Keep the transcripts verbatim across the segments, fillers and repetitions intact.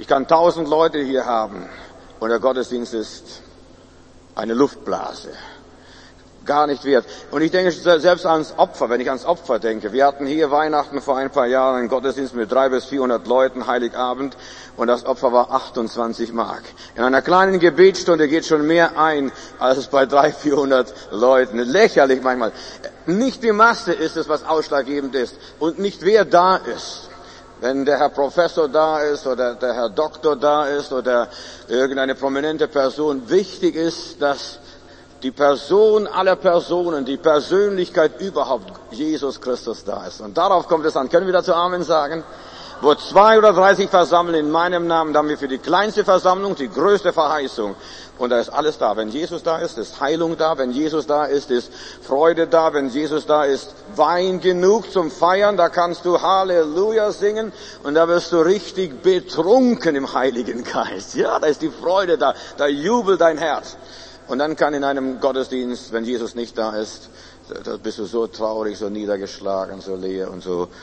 Ich kann tausend Leute hier haben und der Gottesdienst ist eine Luftblase. Gar nicht wert. Und ich denke selbst ans Opfer, wenn ich ans Opfer denke. Wir hatten hier Weihnachten vor ein paar Jahren einen Gottesdienst mit dreihundert bis vierhundert Leuten, Heiligabend, und das Opfer war achtundzwanzig Mark. In einer kleinen Gebetsstunde geht schon mehr ein, als es bei dreihundert, vierhundert Leuten. Lächerlich manchmal. Nicht die Masse ist es, was ausschlaggebend ist, und nicht wer da ist. Wenn der Herr Professor da ist oder der Herr Doktor da ist oder irgendeine prominente Person, wichtig ist, dass die Person aller Personen, die Persönlichkeit überhaupt, Jesus Christus da ist. Und darauf kommt es an. Können wir dazu Amen sagen? Wo zwei oder drei sich versammeln in meinem Namen, dann haben wir für die kleinste Versammlung die größte Verheißung. Und da ist alles da. Wenn Jesus da ist, ist Heilung da. Wenn Jesus da ist, ist Freude da. Wenn Jesus da ist, Wein genug zum Feiern. Da kannst du Halleluja singen. Und da wirst du richtig betrunken im Heiligen Geist. Ja, da ist die Freude da. Da jubelt dein Herz. Und dann kann in einem Gottesdienst, wenn Jesus nicht da ist, da bist du so traurig, so niedergeschlagen, so leer und so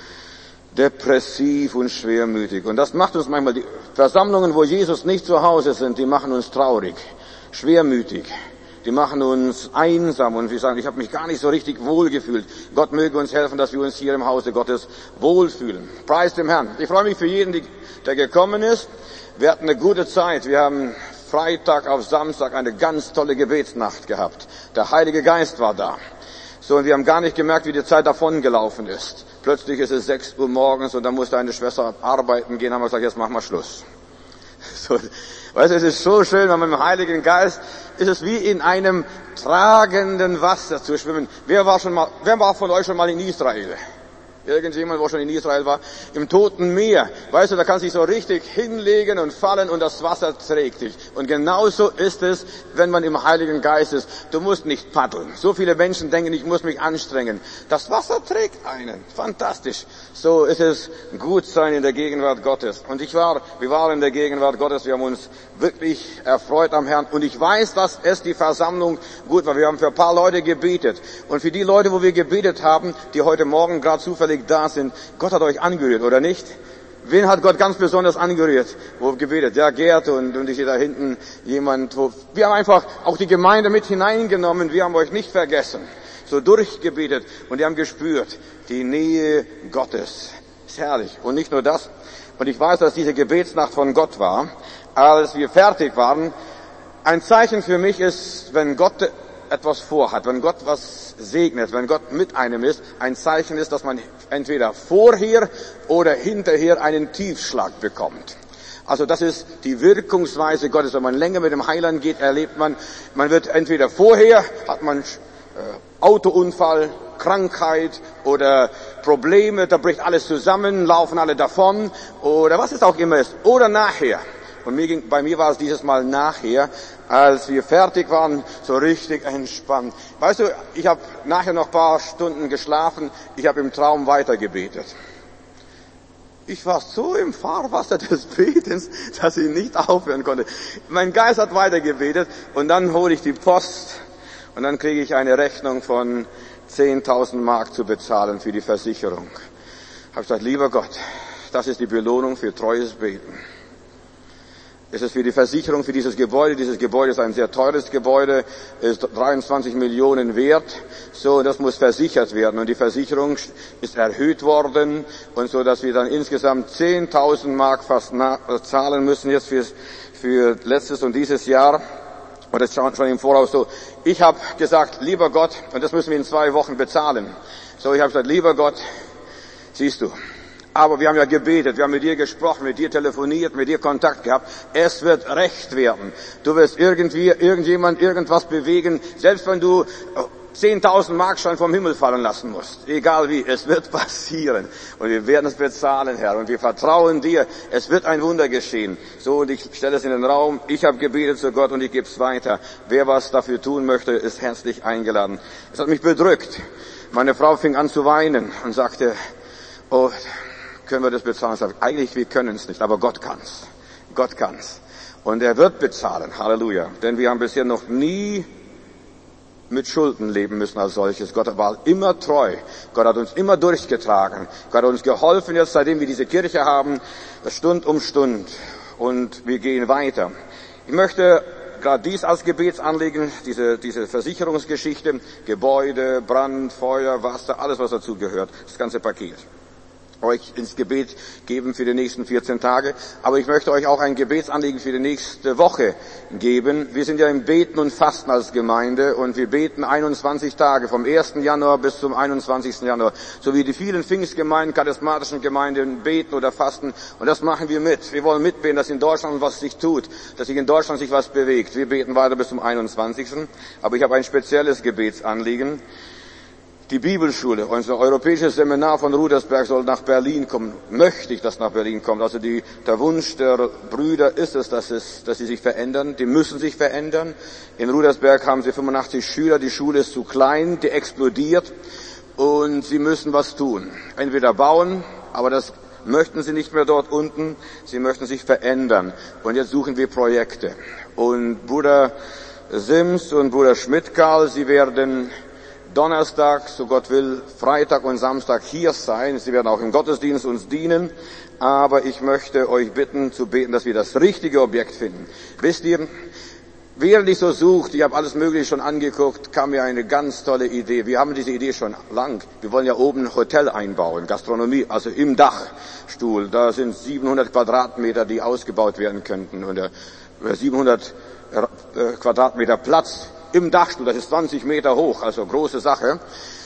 depressiv und schwermütig. Und das macht uns manchmal, die Versammlungen, wo Jesus nicht zu Hause sind, die machen uns traurig, schwermütig. Die machen uns einsam und wir sagen, ich habe mich gar nicht so richtig wohlgefühlt. Gott möge uns helfen, dass wir uns hier im Hause Gottes wohlfühlen. Preis dem Herrn. Ich freue mich für jeden, der gekommen ist. Wir hatten eine gute Zeit. Wir haben Freitag auf Samstag eine ganz tolle Gebetsnacht gehabt. Der Heilige Geist war da. So, und wir haben gar nicht gemerkt, wie die Zeit davongelaufen ist. Plötzlich ist es sechs Uhr morgens und dann musste eine Schwester arbeiten gehen, haben wir gesagt, jetzt machen wir Schluss. So, weißt du, es ist so schön, wenn man mit dem Heiligen Geist, ist es wie in einem tragenden Wasser zu schwimmen. Wer war schon mal, wer war von euch schon mal in Israel? Irgendjemand, wo schon in Israel war, im Toten Meer. Weißt du, da kannst du dich so richtig hinlegen und fallen und das Wasser trägt dich. Und genauso ist es, wenn man im Heiligen Geist ist. Du musst nicht paddeln. So viele Menschen denken, ich muss mich anstrengen. Das Wasser trägt einen. Fantastisch. So ist es gut sein in der Gegenwart Gottes. Und ich war, wir waren in der Gegenwart Gottes. Wir haben uns wirklich erfreut am Herrn. Und ich weiß, dass es die Versammlung gut war. Wir haben für ein paar Leute gebetet. Und für die Leute, wo wir gebetet haben, die heute Morgen gerade zufällig da sind, Gott hat euch angerührt, oder nicht? Wen hat Gott ganz besonders angerührt? Wo gebetet? Ja, Gerd und, und ich sehe da hinten jemand, wo, wir haben einfach auch die Gemeinde mit hineingenommen, wir haben euch nicht vergessen. So durchgebetet und die haben gespürt, die Nähe Gottes. Ist herrlich. Und nicht nur das. Und ich weiß, dass diese Gebetsnacht von Gott war. Als wir fertig waren, ein Zeichen für mich ist, wenn Gott etwas vorhat, wenn Gott was segnet, wenn Gott mit einem ist, ein Zeichen ist, dass man entweder vorher oder hinterher einen Tiefschlag bekommt. Also das ist die Wirkungsweise Gottes. Wenn man länger mit dem Heiland geht, erlebt man, man wird entweder vorher, hat man äh, Autounfall, Krankheit oder Probleme, da bricht alles zusammen, laufen alle davon oder was es auch immer ist, oder nachher. Und mir ging, bei mir war es dieses Mal nachher, als wir fertig waren, so richtig entspannt. Weißt du, ich habe nachher noch ein paar Stunden geschlafen, ich habe im Traum weitergebetet. Ich war so im Fahrwasser des Betens, dass ich nicht aufhören konnte. Mein Geist hat weitergebetet und dann hole ich die Post und dann kriege ich eine Rechnung von zehntausend Mark zu bezahlen für die Versicherung. Ich habe gesagt, lieber Gott, das ist die Belohnung für treues Beten. Es ist für die Versicherung für dieses Gebäude. Dieses Gebäude ist ein sehr teures Gebäude, ist dreiundzwanzig Millionen wert. So, das muss versichert werden. Und die Versicherung ist erhöht worden. Und so, dass wir dann insgesamt zehntausend Mark fast zahlen müssen jetzt für, für letztes und dieses Jahr. Und das schon im Voraus so. Ich habe gesagt, lieber Gott, und das müssen wir in zwei Wochen bezahlen. So, ich habe gesagt, lieber Gott, siehst du, aber wir haben ja gebetet, wir haben mit dir gesprochen, mit dir telefoniert, mit dir Kontakt gehabt. Es wird recht werden. Du wirst irgendwie, irgendjemand irgendwas bewegen, selbst wenn du zehntausend Mark schon vom Himmel fallen lassen musst. Egal wie, es wird passieren. Und wir werden es bezahlen, Herr. Und wir vertrauen dir, es wird ein Wunder geschehen. So, und ich stelle es in den Raum. Ich habe gebetet zu Gott und ich gebe es weiter. Wer was dafür tun möchte, ist herzlich eingeladen. Es hat mich bedrückt. Meine Frau fing an zu weinen und sagte, oh, können wir das bezahlen? Ich sage, eigentlich, wir können es nicht, aber Gott kann's. Gott kann's. Und er wird bezahlen. Halleluja. Denn wir haben bisher noch nie mit Schulden leben müssen als solches. Gott war immer treu. Gott hat uns immer durchgetragen. Gott hat uns geholfen jetzt, seitdem wir diese Kirche haben, Stund um Stund. und wir gehen weiter. Ich möchte gerade dies als Gebetsanliegen, diese, diese Versicherungsgeschichte, Gebäude, Brand, Feuer, Wasser, alles was dazu gehört, das ganze Paket, euch ins Gebet geben für die nächsten vierzehn Tage. Aber ich möchte euch auch ein Gebetsanliegen für die nächste Woche geben. Wir sind ja im Beten und Fasten als Gemeinde und wir beten einundzwanzig Tage, vom ersten Januar bis zum einundzwanzigsten Januar. So wie die vielen Pfingstgemeinden, charismatischen Gemeinden beten oder fasten. Und das machen wir mit. Wir wollen mitbeten, dass in Deutschland was sich tut, dass sich in Deutschland sich was bewegt. Wir beten weiter bis zum einundzwanzigsten Aber ich habe ein spezielles Gebetsanliegen. Die Bibelschule, unser europäisches Seminar von Rudersberg soll nach Berlin kommen. Möchte ich, dass nach Berlin kommt. Also die, der Wunsch der Brüder ist es, dass es, dass sie sich verändern. Die müssen sich verändern. In Rudersberg haben sie fünfundachtzig Schüler. Die Schule ist zu klein, die explodiert. Und sie müssen was tun. Entweder bauen, aber das möchten sie nicht mehr dort unten. Sie möchten sich verändern. Und jetzt suchen wir Projekte. Und Bruder Sims und Bruder Schmidt-Karl, sie werden Donnerstag, so Gott will, Freitag und Samstag hier sein. Sie werden auch im Gottesdienst uns dienen. Aber ich möchte euch bitten, zu beten, dass wir das richtige Objekt finden. Wisst ihr, während ich so sucht, ich habe alles Mögliche schon angeguckt, kam mir eine ganz tolle Idee. Wir haben diese Idee schon lang. Wir wollen ja oben ein Hotel einbauen, Gastronomie, also im Dachstuhl. Da sind siebenhundert Quadratmeter, die ausgebaut werden könnten. Und siebenhundert Quadratmeter Platz im Dachstuhl, das ist zwanzig Meter hoch, also große Sache.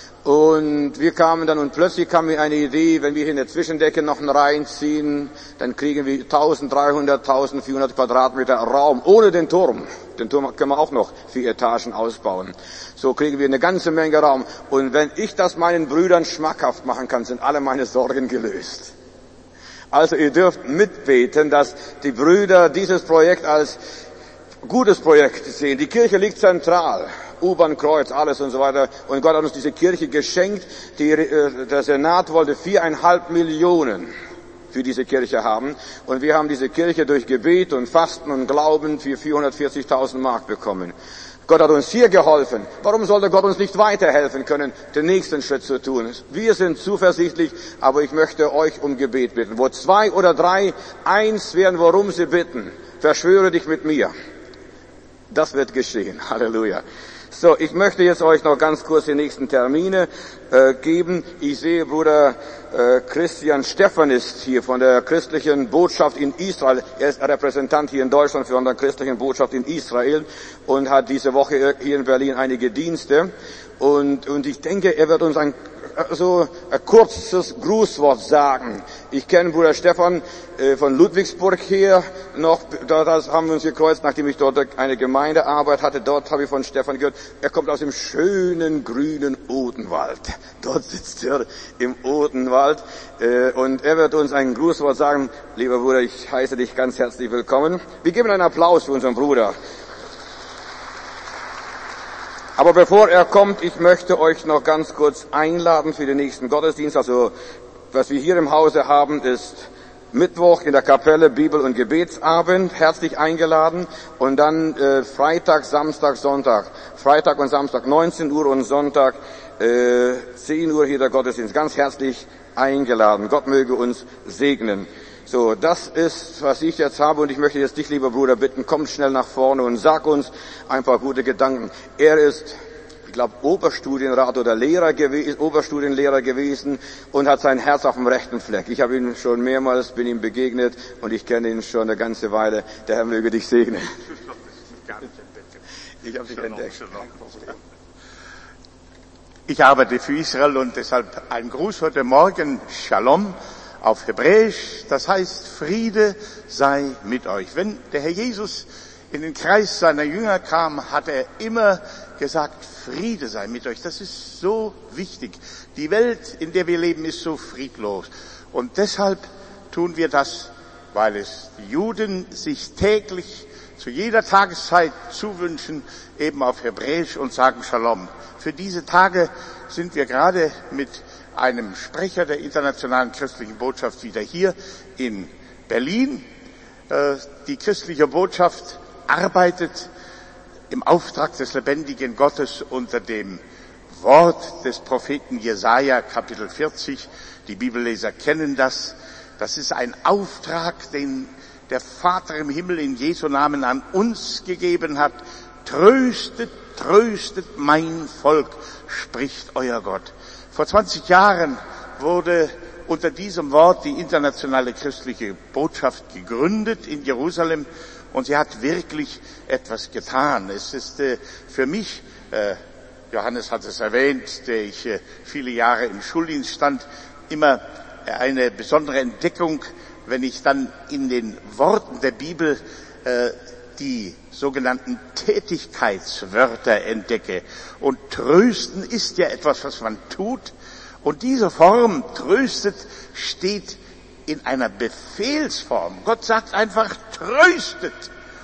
Und wir kamen dann, und plötzlich kam mir eine Idee, wenn wir hier in der Zwischendecke noch reinziehen, dann kriegen wir dreizehnhundert, vierzehnhundert Quadratmeter Raum, ohne den Turm. Den Turm können wir auch noch vier Etagen ausbauen. So kriegen wir eine ganze Menge Raum. Und wenn ich das meinen Brüdern schmackhaft machen kann, sind alle meine Sorgen gelöst. Also ihr dürft mitbeten, dass die Brüder dieses Projekt als gutes Projekt sehen. Die Kirche liegt zentral. U-Bahn-Kreuz, alles und so weiter. Und Gott hat uns diese Kirche geschenkt. Die, äh, der Senat wollte viereinhalb Millionen für diese Kirche haben. Und wir haben diese Kirche durch Gebet und Fasten und Glauben für vierhundertvierzigtausend Mark bekommen. Gott hat uns hier geholfen. Warum sollte Gott uns nicht weiterhelfen können, den nächsten Schritt zu tun? Wir sind zuversichtlich, aber ich möchte euch um Gebet bitten. Wo zwei oder drei eins werden, worum sie bitten, verschwöre dich mit mir. Das wird geschehen. Halleluja. So, ich möchte jetzt euch noch ganz kurz die nächsten Termine äh, geben. Ich sehe, Bruder äh, Christian Stephan ist hier von der christlichen Botschaft in Israel. Er ist Repräsentant hier in Deutschland von der christlichen Botschaft in Israel und hat diese Woche hier in Berlin einige Dienste. Und, und ich denke, er wird uns ein so ein kurzes Grußwort sagen. Ich kenne Bruder Stefan äh, von Ludwigsburg hier noch. Dort haben wir uns gekreuzt, nachdem ich dort eine Gemeindearbeit hatte. Dort habe ich von Stefan gehört. Er kommt aus dem schönen grünen Odenwald. Dort sitzt er im Odenwald äh, und er wird uns ein Grußwort sagen. Lieber Bruder, ich heiße dich ganz herzlich willkommen. Wir geben einen Applaus für unseren Bruder. Aber bevor er kommt, ich möchte euch noch ganz kurz einladen für den nächsten Gottesdienst. Also, was wir hier im Hause haben, ist Mittwoch in der Kapelle Bibel- und Gebetsabend. Herzlich eingeladen. Und dann äh, Freitag, Samstag, Sonntag. Freitag und Samstag neunzehn Uhr und Sonntag äh, zehn Uhr hier der Gottesdienst. Ganz herzlich eingeladen. Gott möge uns segnen. So, das ist, was ich jetzt habe, und ich möchte jetzt dich, lieber Bruder, bitten, komm schnell nach vorne und sag uns ein paar gute Gedanken. Er ist, ich glaube, Oberstudienrat oder Lehrer gewesen, Oberstudienlehrer gewesen und hat sein Herz auf dem rechten Fleck. Ich habe ihn schon mehrmals, bin ihm begegnet und ich kenne ihn schon eine ganze Weile. Der Herr möge dich segnen. Ich habe dich entdeckt. Ich arbeite für Israel und deshalb ein Gruß heute Morgen, Shalom. Auf Hebräisch, das heißt, Friede sei mit euch. Wenn der Herr Jesus in den Kreis seiner Jünger kam, hat er immer gesagt, Friede sei mit euch. Das ist so wichtig. Die Welt, in der wir leben, ist so friedlos. Und deshalb tun wir das, weil es die Juden sich täglich zu jeder Tageszeit zuwünschen, eben auf Hebräisch und sagen Shalom. Für diese Tage sind wir gerade mit einem Sprecher der internationalen christlichen Botschaft wieder hier in Berlin. Die christliche Botschaft arbeitet im Auftrag des lebendigen Gottes unter dem Wort des Propheten Jesaja, Kapitel vierzig. Die Bibelleser kennen das. Das ist ein Auftrag, den der Vater im Himmel in Jesu Namen an uns gegeben hat. Tröstet, tröstet mein Volk, spricht euer Gott. Vor zwanzig Jahren wurde unter diesem Wort die internationale christliche Botschaft gegründet in Jerusalem, und sie hat wirklich etwas getan. Es ist äh, für mich, äh, Johannes hat es erwähnt, der ich äh, viele Jahre im Schuldienst stand, immer eine besondere Entdeckung, wenn ich dann in den Worten der Bibel äh, die sogenannten Tätigkeitswörter entdecke. Und trösten ist ja etwas, was man tut. Und diese Form, tröstet, steht in einer Befehlsform. Gott sagt einfach, tröstet,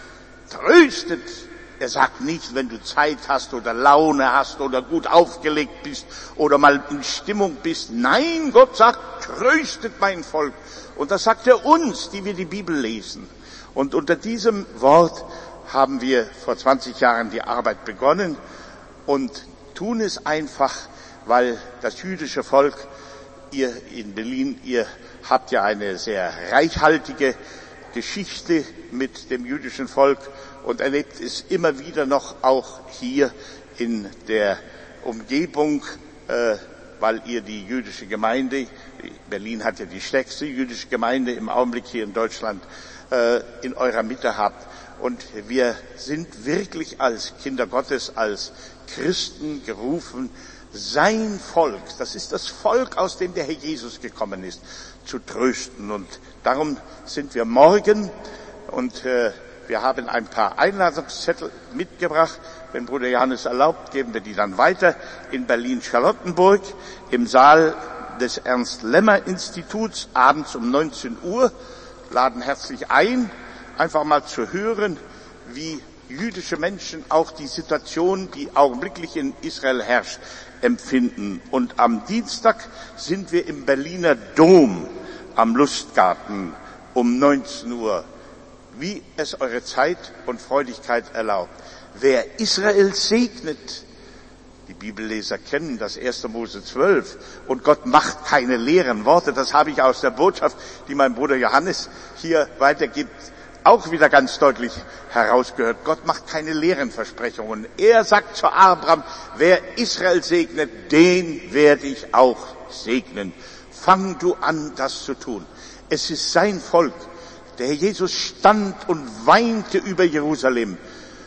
tröstet. Er sagt nicht, wenn du Zeit hast oder Laune hast oder gut aufgelegt bist oder mal in Stimmung bist. Nein, Gott sagt, tröstet mein Volk. Und das sagt er uns, die wir die Bibel lesen. Und unter diesem Wort haben wir vor zwanzig Jahren die Arbeit begonnen und tun es einfach, weil das jüdische Volk, ihr in Berlin, ihr habt ja eine sehr reichhaltige Geschichte mit dem jüdischen Volk und erlebt es immer wieder noch auch hier in der Umgebung, äh, weil ihr die jüdische Gemeinde, Berlin hat ja die stärkste jüdische Gemeinde im Augenblick hier in Deutschland, äh, in eurer Mitte habt. Und wir sind wirklich als Kinder Gottes, als Christen gerufen, sein Volk, das ist das Volk, aus dem der Herr Jesus gekommen ist, zu trösten. Und darum sind wir morgen, und äh, wir haben ein paar Einladungszettel mitgebracht. Wenn Bruder Johannes erlaubt, geben wir die dann weiter in Berlin-Charlottenburg im Saal des Ernst-Lemmer-Instituts abends um neunzehn Uhr. Laden herzlich ein, einfach mal zu hören, wie jüdische Menschen auch die Situation, die augenblicklich in Israel herrscht, empfinden. Und am Dienstag sind wir im Berliner Dom am Lustgarten um neunzehn Uhr, wie es eure Zeit und Freudigkeit erlaubt. Wer Israel segnet, die Bibelleser kennen das erste Mose zwölf, und Gott macht keine leeren Worte. Das habe ich aus der Botschaft, die mein Bruder Johannes hier weitergibt, auch wieder ganz deutlich herausgehört. Gott macht keine leeren Versprechungen. Er sagt zu Abraham, wer Israel segnet, den werde ich auch segnen. Fang du an, das zu tun. Es ist sein Volk. Der Herr Jesus stand und weinte über Jerusalem.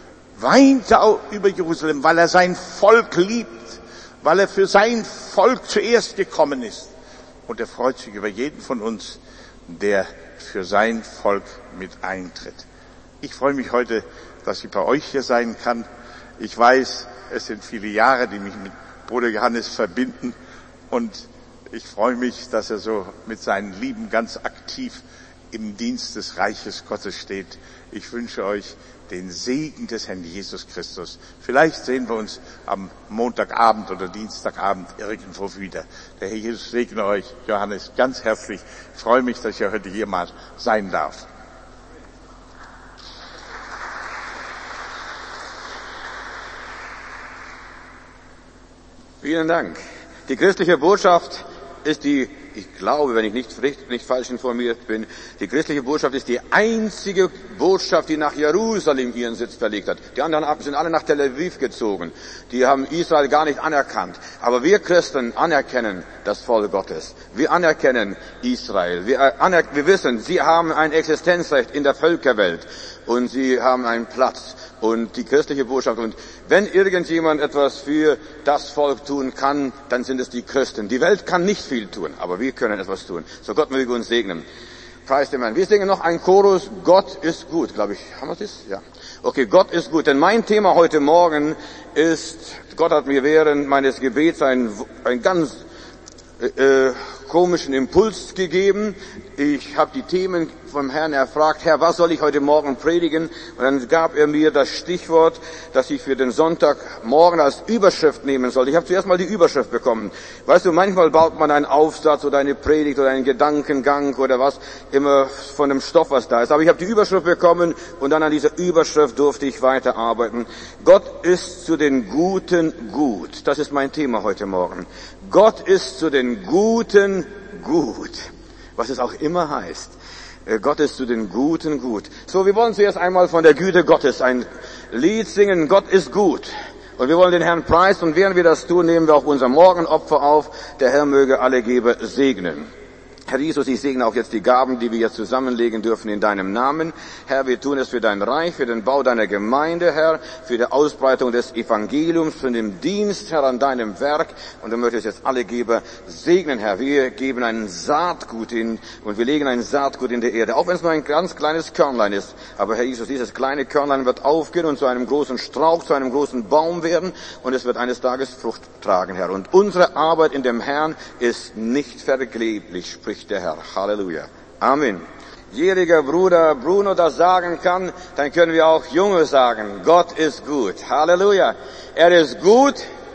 Weinte auch über Jerusalem, weil er sein Volk liebt, weil er für sein Volk zuerst gekommen ist. Und er freut sich über jeden von uns, der für sein Volk mit eintritt. Ich freue mich heute, dass ich bei euch hier sein kann. Ich weiß, es sind viele Jahre, die mich mit Bruder Johannes verbinden, und ich freue mich, dass er so mit seinen Lieben ganz aktiv im Dienst des Reiches Gottes steht. Ich wünsche euch den Segen des Herrn Jesus Christus. Vielleicht sehen wir uns am Montagabend oder Dienstagabend irgendwo wieder. Der Herr Jesus segne euch. Johannes, ganz herzlich. Ich freue mich, dass ich heute hier mal sein darf. Vielen Dank. Die christliche Botschaft ist die, ich glaube, wenn ich nicht, nicht falsch informiert bin, die christliche Botschaft ist die einzige Botschaft, die nach Jerusalem ihren Sitz verlegt hat. Die anderen sind alle nach Tel Aviv gezogen. Die haben Israel gar nicht anerkannt. Aber wir Christen anerkennen das Volk Gottes. Wir anerkennen Israel. Wir, aner- wir wissen, sie haben ein Existenzrecht in der Völkerwelt. Und sie haben einen Platz. Und die christliche Botschaft. Und wenn irgendjemand etwas für das Volk tun kann, dann sind es die Christen. Die Welt kann nicht viel tun, aber wir können etwas tun. So Gott möge uns segnen. Preis dem Herrn. Wir singen noch einen Chorus. Gott ist gut, glaube ich. Haben wir das? Ja. Okay, Gott ist gut. Denn mein Thema heute Morgen ist, Gott hat mir während meines Gebets ein, ein ganz äh, komischen Impuls gegeben. Ich habe die Themen vom Herrn erfragt, Herr, was soll ich heute Morgen predigen? Und dann gab er mir das Stichwort, das ich für den Sonntagmorgen als Überschrift nehmen sollte. Ich habe zuerst mal die Überschrift bekommen. Weißt du, manchmal baut man einen Aufsatz oder eine Predigt oder einen Gedankengang oder was, immer von dem Stoff, was da ist. Aber ich habe die Überschrift bekommen und dann an dieser Überschrift durfte ich weiterarbeiten. Gott ist zu den Guten gut. Das ist mein Thema heute Morgen. Gott ist zu den Guten gut. Was es auch immer heißt. Gott ist zu den Guten gut. So, wir wollen zuerst einmal von der Güte Gottes ein Lied singen. Gott ist gut. Und wir wollen den Herrn preisen. Und während wir das tun, nehmen wir auch unser Morgenopfer auf. Der Herr möge alle Geber segnen. Herr Jesus, ich segne auch jetzt die Gaben, die wir jetzt zusammenlegen dürfen in deinem Namen. Herr, wir tun es für dein Reich, für den Bau deiner Gemeinde, Herr, für die Ausbreitung des Evangeliums, für den Dienst, Herr, an deinem Werk. Und du möchtest jetzt alle Geber segnen, Herr. Wir geben ein Saatgut in, und wir legen ein Saatgut in die Erde, auch wenn es nur ein ganz kleines Körnlein ist. Aber Herr Jesus, dieses kleine Körnlein wird aufgehen und zu einem großen Strauch, zu einem großen Baum werden. Und es wird eines Tages Frucht tragen, Herr. Und unsere Arbeit in dem Herrn ist nicht vergeblich, spricht der Herr. Halleluja. Amen. Jähriger Bruder Bruno das sagen kann, dann können wir auch Junge sagen, Gott ist gut. Halleluja. Er ist gut.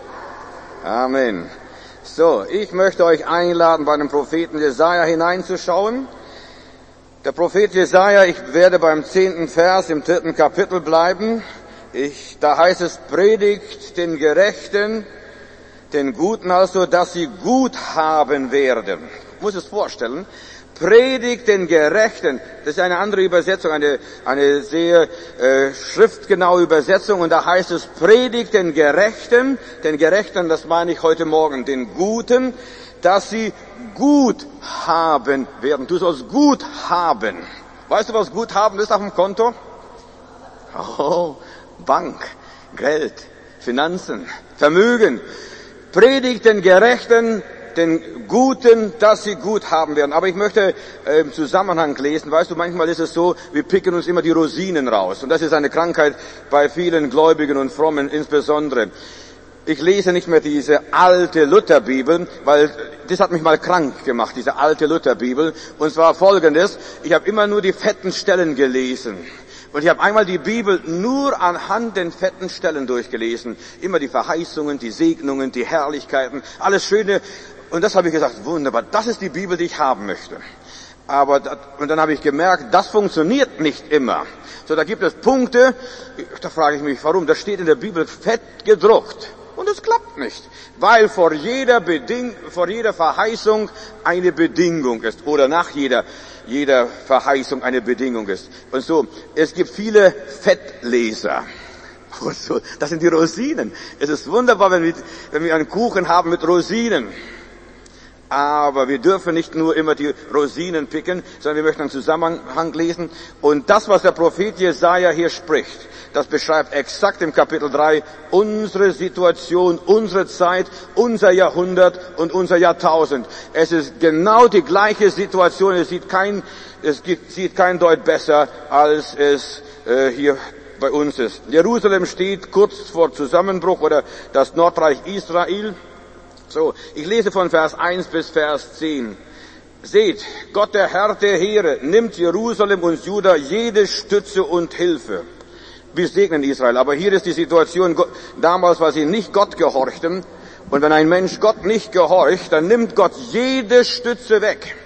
Amen. So, ich möchte euch einladen, bei dem Propheten Jesaja hineinzuschauen. Der Prophet Jesaja, ich werde beim zehnten Vers im dritten Kapitel bleiben. Ich, da heißt es, predigt den Gerechten, den Guten also, dass sie gut haben werden. Ich muss es vorstellen, predigt den Gerechten, das ist eine andere Übersetzung, eine, eine sehr äh, schriftgenaue Übersetzung, und da heißt es, predigt den Gerechten, den Gerechten, das meine ich heute Morgen, den Guten, dass sie gut haben werden. Du sollst gut haben. Weißt du, was gut haben ist auf dem Konto? Oh, Bank, Geld, Finanzen, Vermögen. Predigt den Gerechten, den Guten, dass sie gut haben werden. Aber ich möchte äh, im Zusammenhang lesen. Weißt du, manchmal ist es so, wir picken uns immer die Rosinen raus. Und das ist eine Krankheit bei vielen Gläubigen und Frommen insbesondere. Ich lese nicht mehr diese alte Lutherbibel, weil das hat mich mal krank gemacht, diese alte Lutherbibel. Und zwar folgendes, ich habe immer nur die fetten Stellen gelesen. Und ich habe einmal die Bibel nur anhand den fetten Stellen durchgelesen. Immer die Verheißungen, die Segnungen, die Herrlichkeiten, alles Schöne. Und das habe ich gesagt, wunderbar, das ist die Bibel, die ich haben möchte. Aber, das, und dann habe ich gemerkt, das funktioniert nicht immer. So, da gibt es Punkte, da frage ich mich, warum, das steht in der Bibel fett gedruckt. Und es klappt nicht, weil vor jeder Beding, vor jeder Verheißung eine Bedingung ist, oder nach jeder, jeder Verheißung eine Bedingung ist. Und so, es gibt viele Fettleser. Und so, das sind die Rosinen. Es ist wunderbar, wenn wir, wenn wir einen Kuchen haben mit Rosinen. Aber wir dürfen nicht nur immer die Rosinen picken, sondern wir möchten einen Zusammenhang lesen. Und das, was der Prophet Jesaja hier spricht, das beschreibt exakt im Kapitel drei unsere Situation, unsere Zeit, unser Jahrhundert und unser Jahrtausend. Es ist genau die gleiche Situation. Es sieht kein, es sieht kein Deut besser, als es äh, hier bei uns ist. Jerusalem steht kurz vor Zusammenbruch, oder das Nordreich Israel. So, ich lese von Vers eins bis Vers zehn. Seht, Gott der Herr der Heere nimmt Jerusalem und Juda jede Stütze und Hilfe. Wir segnen Israel, aber hier ist die Situation, damals, weil sie nicht Gott gehorchten. Und wenn ein Mensch Gott nicht gehorcht, dann nimmt Gott jede Stütze weg.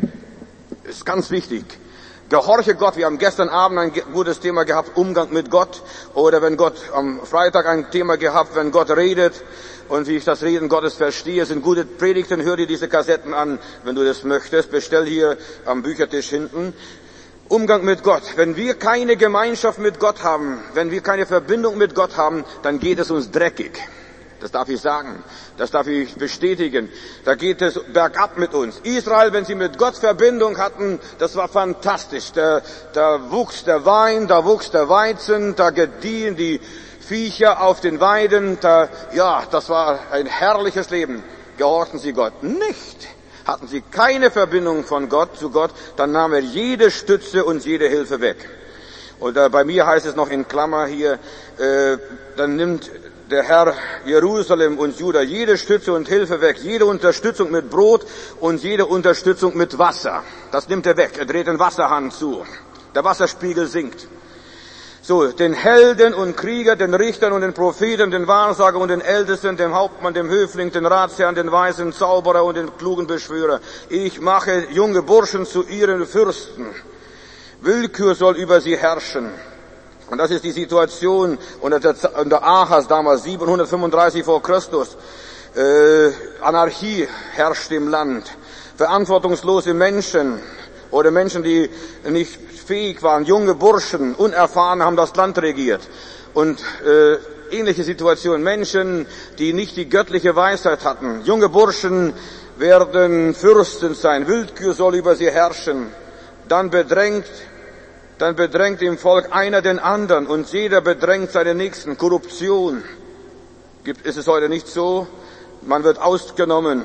Das ist ganz wichtig. Gehorche Gott. Wir haben gestern Abend ein gutes Thema gehabt, Umgang mit Gott. Oder wenn Gott am Freitag ein Thema gehabt, wenn Gott redet. Und wie ich das Reden Gottes verstehe, sind gute Predigten. Hör dir diese Kassetten an, wenn du das möchtest. Bestell hier am Büchertisch hinten. Umgang mit Gott. Wenn wir keine Gemeinschaft mit Gott haben, wenn wir keine Verbindung mit Gott haben, dann geht es uns dreckig. Das darf ich sagen. Das darf ich bestätigen. Da geht es bergab mit uns. Israel, wenn sie mit Gott Verbindung hatten, das war fantastisch. Da, da wuchs der Wein, da wuchs der Weizen, da gediehen die Viecher auf den Weiden. Da, ja, das war ein herrliches Leben. Gehorchten sie Gott nicht. Hatten sie keine Verbindung von Gott zu Gott, dann nahm er jede Stütze und jede Hilfe weg. Und äh, bei mir heißt es noch in Klammer hier, äh, dann nimmt der Herr Jerusalem und Juda jede Stütze und Hilfe weg, jede Unterstützung mit Brot und jede Unterstützung mit Wasser. Das nimmt er weg, er dreht den Wasserhahn zu. Der Wasserspiegel sinkt. So, den Helden und Krieger, den Richtern und den Propheten, den Wahrsager und den Ältesten, dem Hauptmann, dem Höfling, den Ratsherrn, den weisen Zauberer und den klugen Beschwörer. Ich mache junge Burschen zu ihren Fürsten. Willkür soll über sie herrschen. Und das ist die Situation unter, der, unter Ahas damals, siebenhundertfünfunddreißig vor Christus. Äh, Anarchie herrscht im Land. Verantwortungslose Menschen. Oder Menschen, die nicht fähig waren, junge Burschen, unerfahren, haben das Land regiert. Und äh, ähnliche Situationen. Menschen, die nicht die göttliche Weisheit hatten. Junge Burschen werden Fürsten sein. Willkür soll über sie herrschen. Dann bedrängt, dann bedrängt im Volk einer den anderen und jeder bedrängt seinen Nächsten. Korruption. Gibt, ist es heute nicht so? Man wird ausgenommen.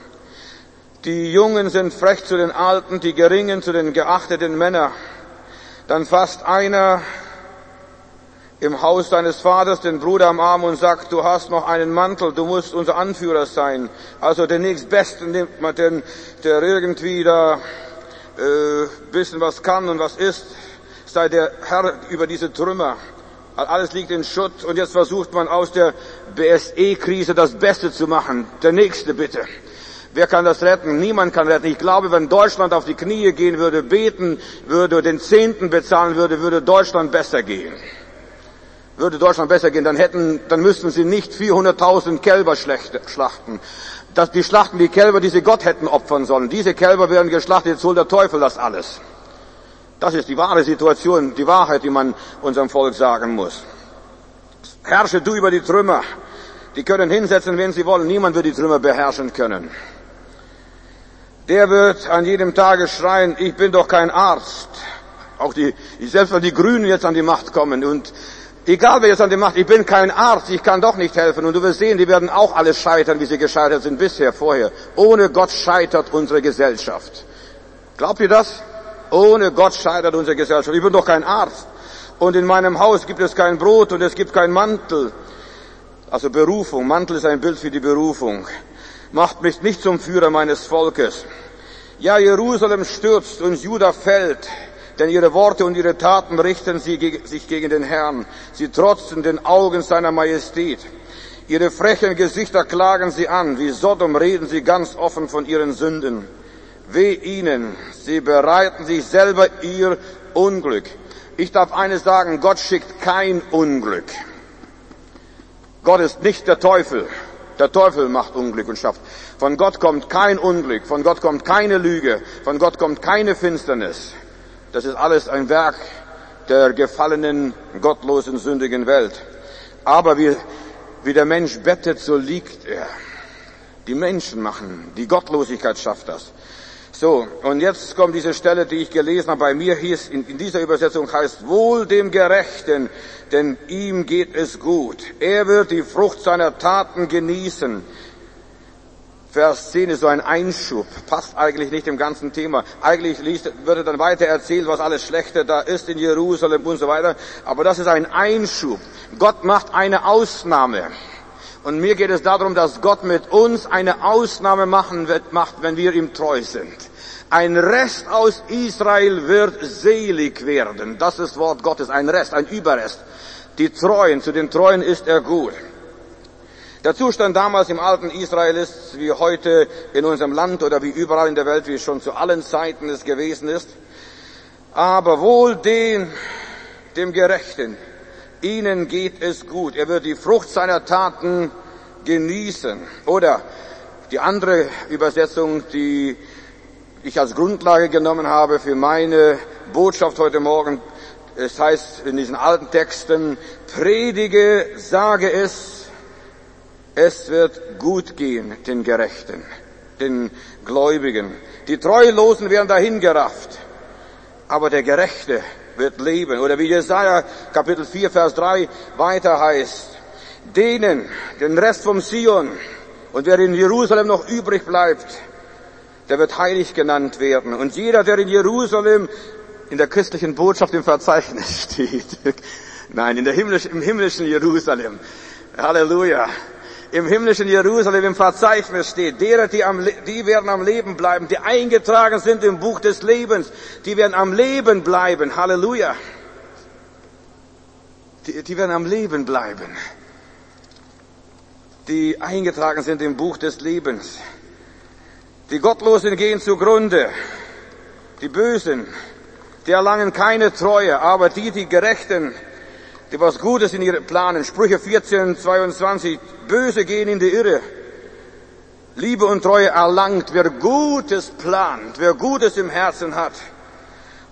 Die Jungen sind frech zu den Alten, die Geringen zu den geachteten Männern. Dann fasst einer im Haus seines Vaters den Bruder am Arm und sagt, du hast noch einen Mantel, du musst unser Anführer sein. Also den nächstbesten nimmt man den, der irgendwie da äh, bisschen was kann und was ist, sei der Herr über diese Trümmer. Alles liegt in Schutt und jetzt versucht man aus der B S E-Krise das Beste zu machen. Der Nächste bitte. Wer kann das retten? Niemand kann retten. Ich glaube, wenn Deutschland auf die Knie gehen würde, beten würde, den Zehnten bezahlen würde, würde Deutschland besser gehen. Würde Deutschland besser gehen, dann hätten, dann müssten sie nicht vierhunderttausend Kälber schlachten. Das, die schlachten die Kälber, die sie Gott hätten opfern sollen. Diese Kälber werden geschlachtet, jetzt holt der Teufel das alles. Das ist die wahre Situation, die Wahrheit, die man unserem Volk sagen muss. Herrsche du über die Trümmer. Die können hinsetzen, wen sie wollen. Niemand wird die Trümmer beherrschen können. Der wird an jedem Tage schreien, ich bin doch kein Arzt. Auch die, selbst wenn die Grünen jetzt an die Macht kommen und egal wer jetzt an die Macht, ich bin kein Arzt, ich kann doch nicht helfen. Und du wirst sehen, die werden auch alle scheitern, wie sie gescheitert sind bisher, vorher. Ohne Gott scheitert unsere Gesellschaft. Glaubt ihr das? Ohne Gott scheitert unsere Gesellschaft. Ich bin doch kein Arzt. Und in meinem Haus gibt es kein Brot und es gibt keinen Mantel. Also Berufung. Mantel ist ein Bild für die Berufung. Macht mich nicht zum Führer meines Volkes. Ja, Jerusalem stürzt und Juda fällt. Denn ihre Worte und ihre Taten richten sie geg- sich gegen den Herrn. Sie trotzen den Augen seiner Majestät. Ihre frechen Gesichter klagen sie an. Wie Sodom reden sie ganz offen von ihren Sünden. Weh ihnen, sie bereiten sich selber ihr Unglück. Ich darf eines sagen, Gott schickt kein Unglück. Gott ist nicht der Teufel. Der Teufel macht Unglück und schafft. Von Gott kommt kein Unglück, von Gott kommt keine Lüge, von Gott kommt keine Finsternis. Das ist alles ein Werk der gefallenen, gottlosen, sündigen Welt. Aber wie, wie der Mensch bettet, so liegt er. Die Menschen machen, die Gottlosigkeit schafft das. So, und jetzt kommt diese Stelle, die ich gelesen habe. Bei mir hieß, in, in dieser Übersetzung heißt, wohl dem Gerechten, denn ihm geht es gut. Er wird die Frucht seiner Taten genießen. Vers zehn ist so ein Einschub, passt eigentlich nicht im ganzen Thema. Eigentlich liest, würde dann weiter erzählt, was alles Schlechte da ist in Jerusalem und so weiter. Aber das ist ein Einschub. Gott macht eine Ausnahme. Und mir geht es darum, dass Gott mit uns eine Ausnahme machen wird, macht, wenn wir ihm treu sind. Ein Rest aus Israel wird selig werden. Das ist das Wort Gottes, ein Rest, ein Überrest. Die Treuen, zu den Treuen ist er gut. Der Zustand damals im alten Israel ist, wie heute in unserem Land oder wie überall in der Welt, wie es schon zu allen Zeiten es gewesen ist. Aber wohl den, dem Gerechten, ihnen geht es gut. Er wird die Frucht seiner Taten genießen. Oder die andere Übersetzung, die ich als Grundlage genommen habe für meine Botschaft heute Morgen. Es heißt in diesen alten Texten, predige, sage es, es wird gut gehen, den Gerechten, den Gläubigen. Die Treulosen werden dahingerafft, aber der Gerechte wird leben. Oder wie Jesaja Kapitel vier, Vers drei weiter heißt, denen, den Rest vom Sion und wer in Jerusalem noch übrig bleibt, der wird heilig genannt werden. Und jeder, der in Jerusalem in der christlichen Botschaft im Verzeichnis steht, nein, in der himmlisch, im himmlischen Jerusalem, Halleluja, im himmlischen Jerusalem im Verzeichnis steht, derer, die, am, die werden am Leben bleiben, die eingetragen sind im Buch des Lebens, die werden am Leben bleiben, Halleluja. Die, die werden am Leben bleiben, die eingetragen sind im Buch des Lebens. Die Gottlosen gehen zugrunde, die Bösen, die erlangen keine Treue, aber die, die Gerechten, die was Gutes in ihren Planen, Sprüche vierzehn, zweiundzwanzig, Böse gehen in die Irre. Liebe und Treue erlangt, wer Gutes plant, wer Gutes im Herzen hat,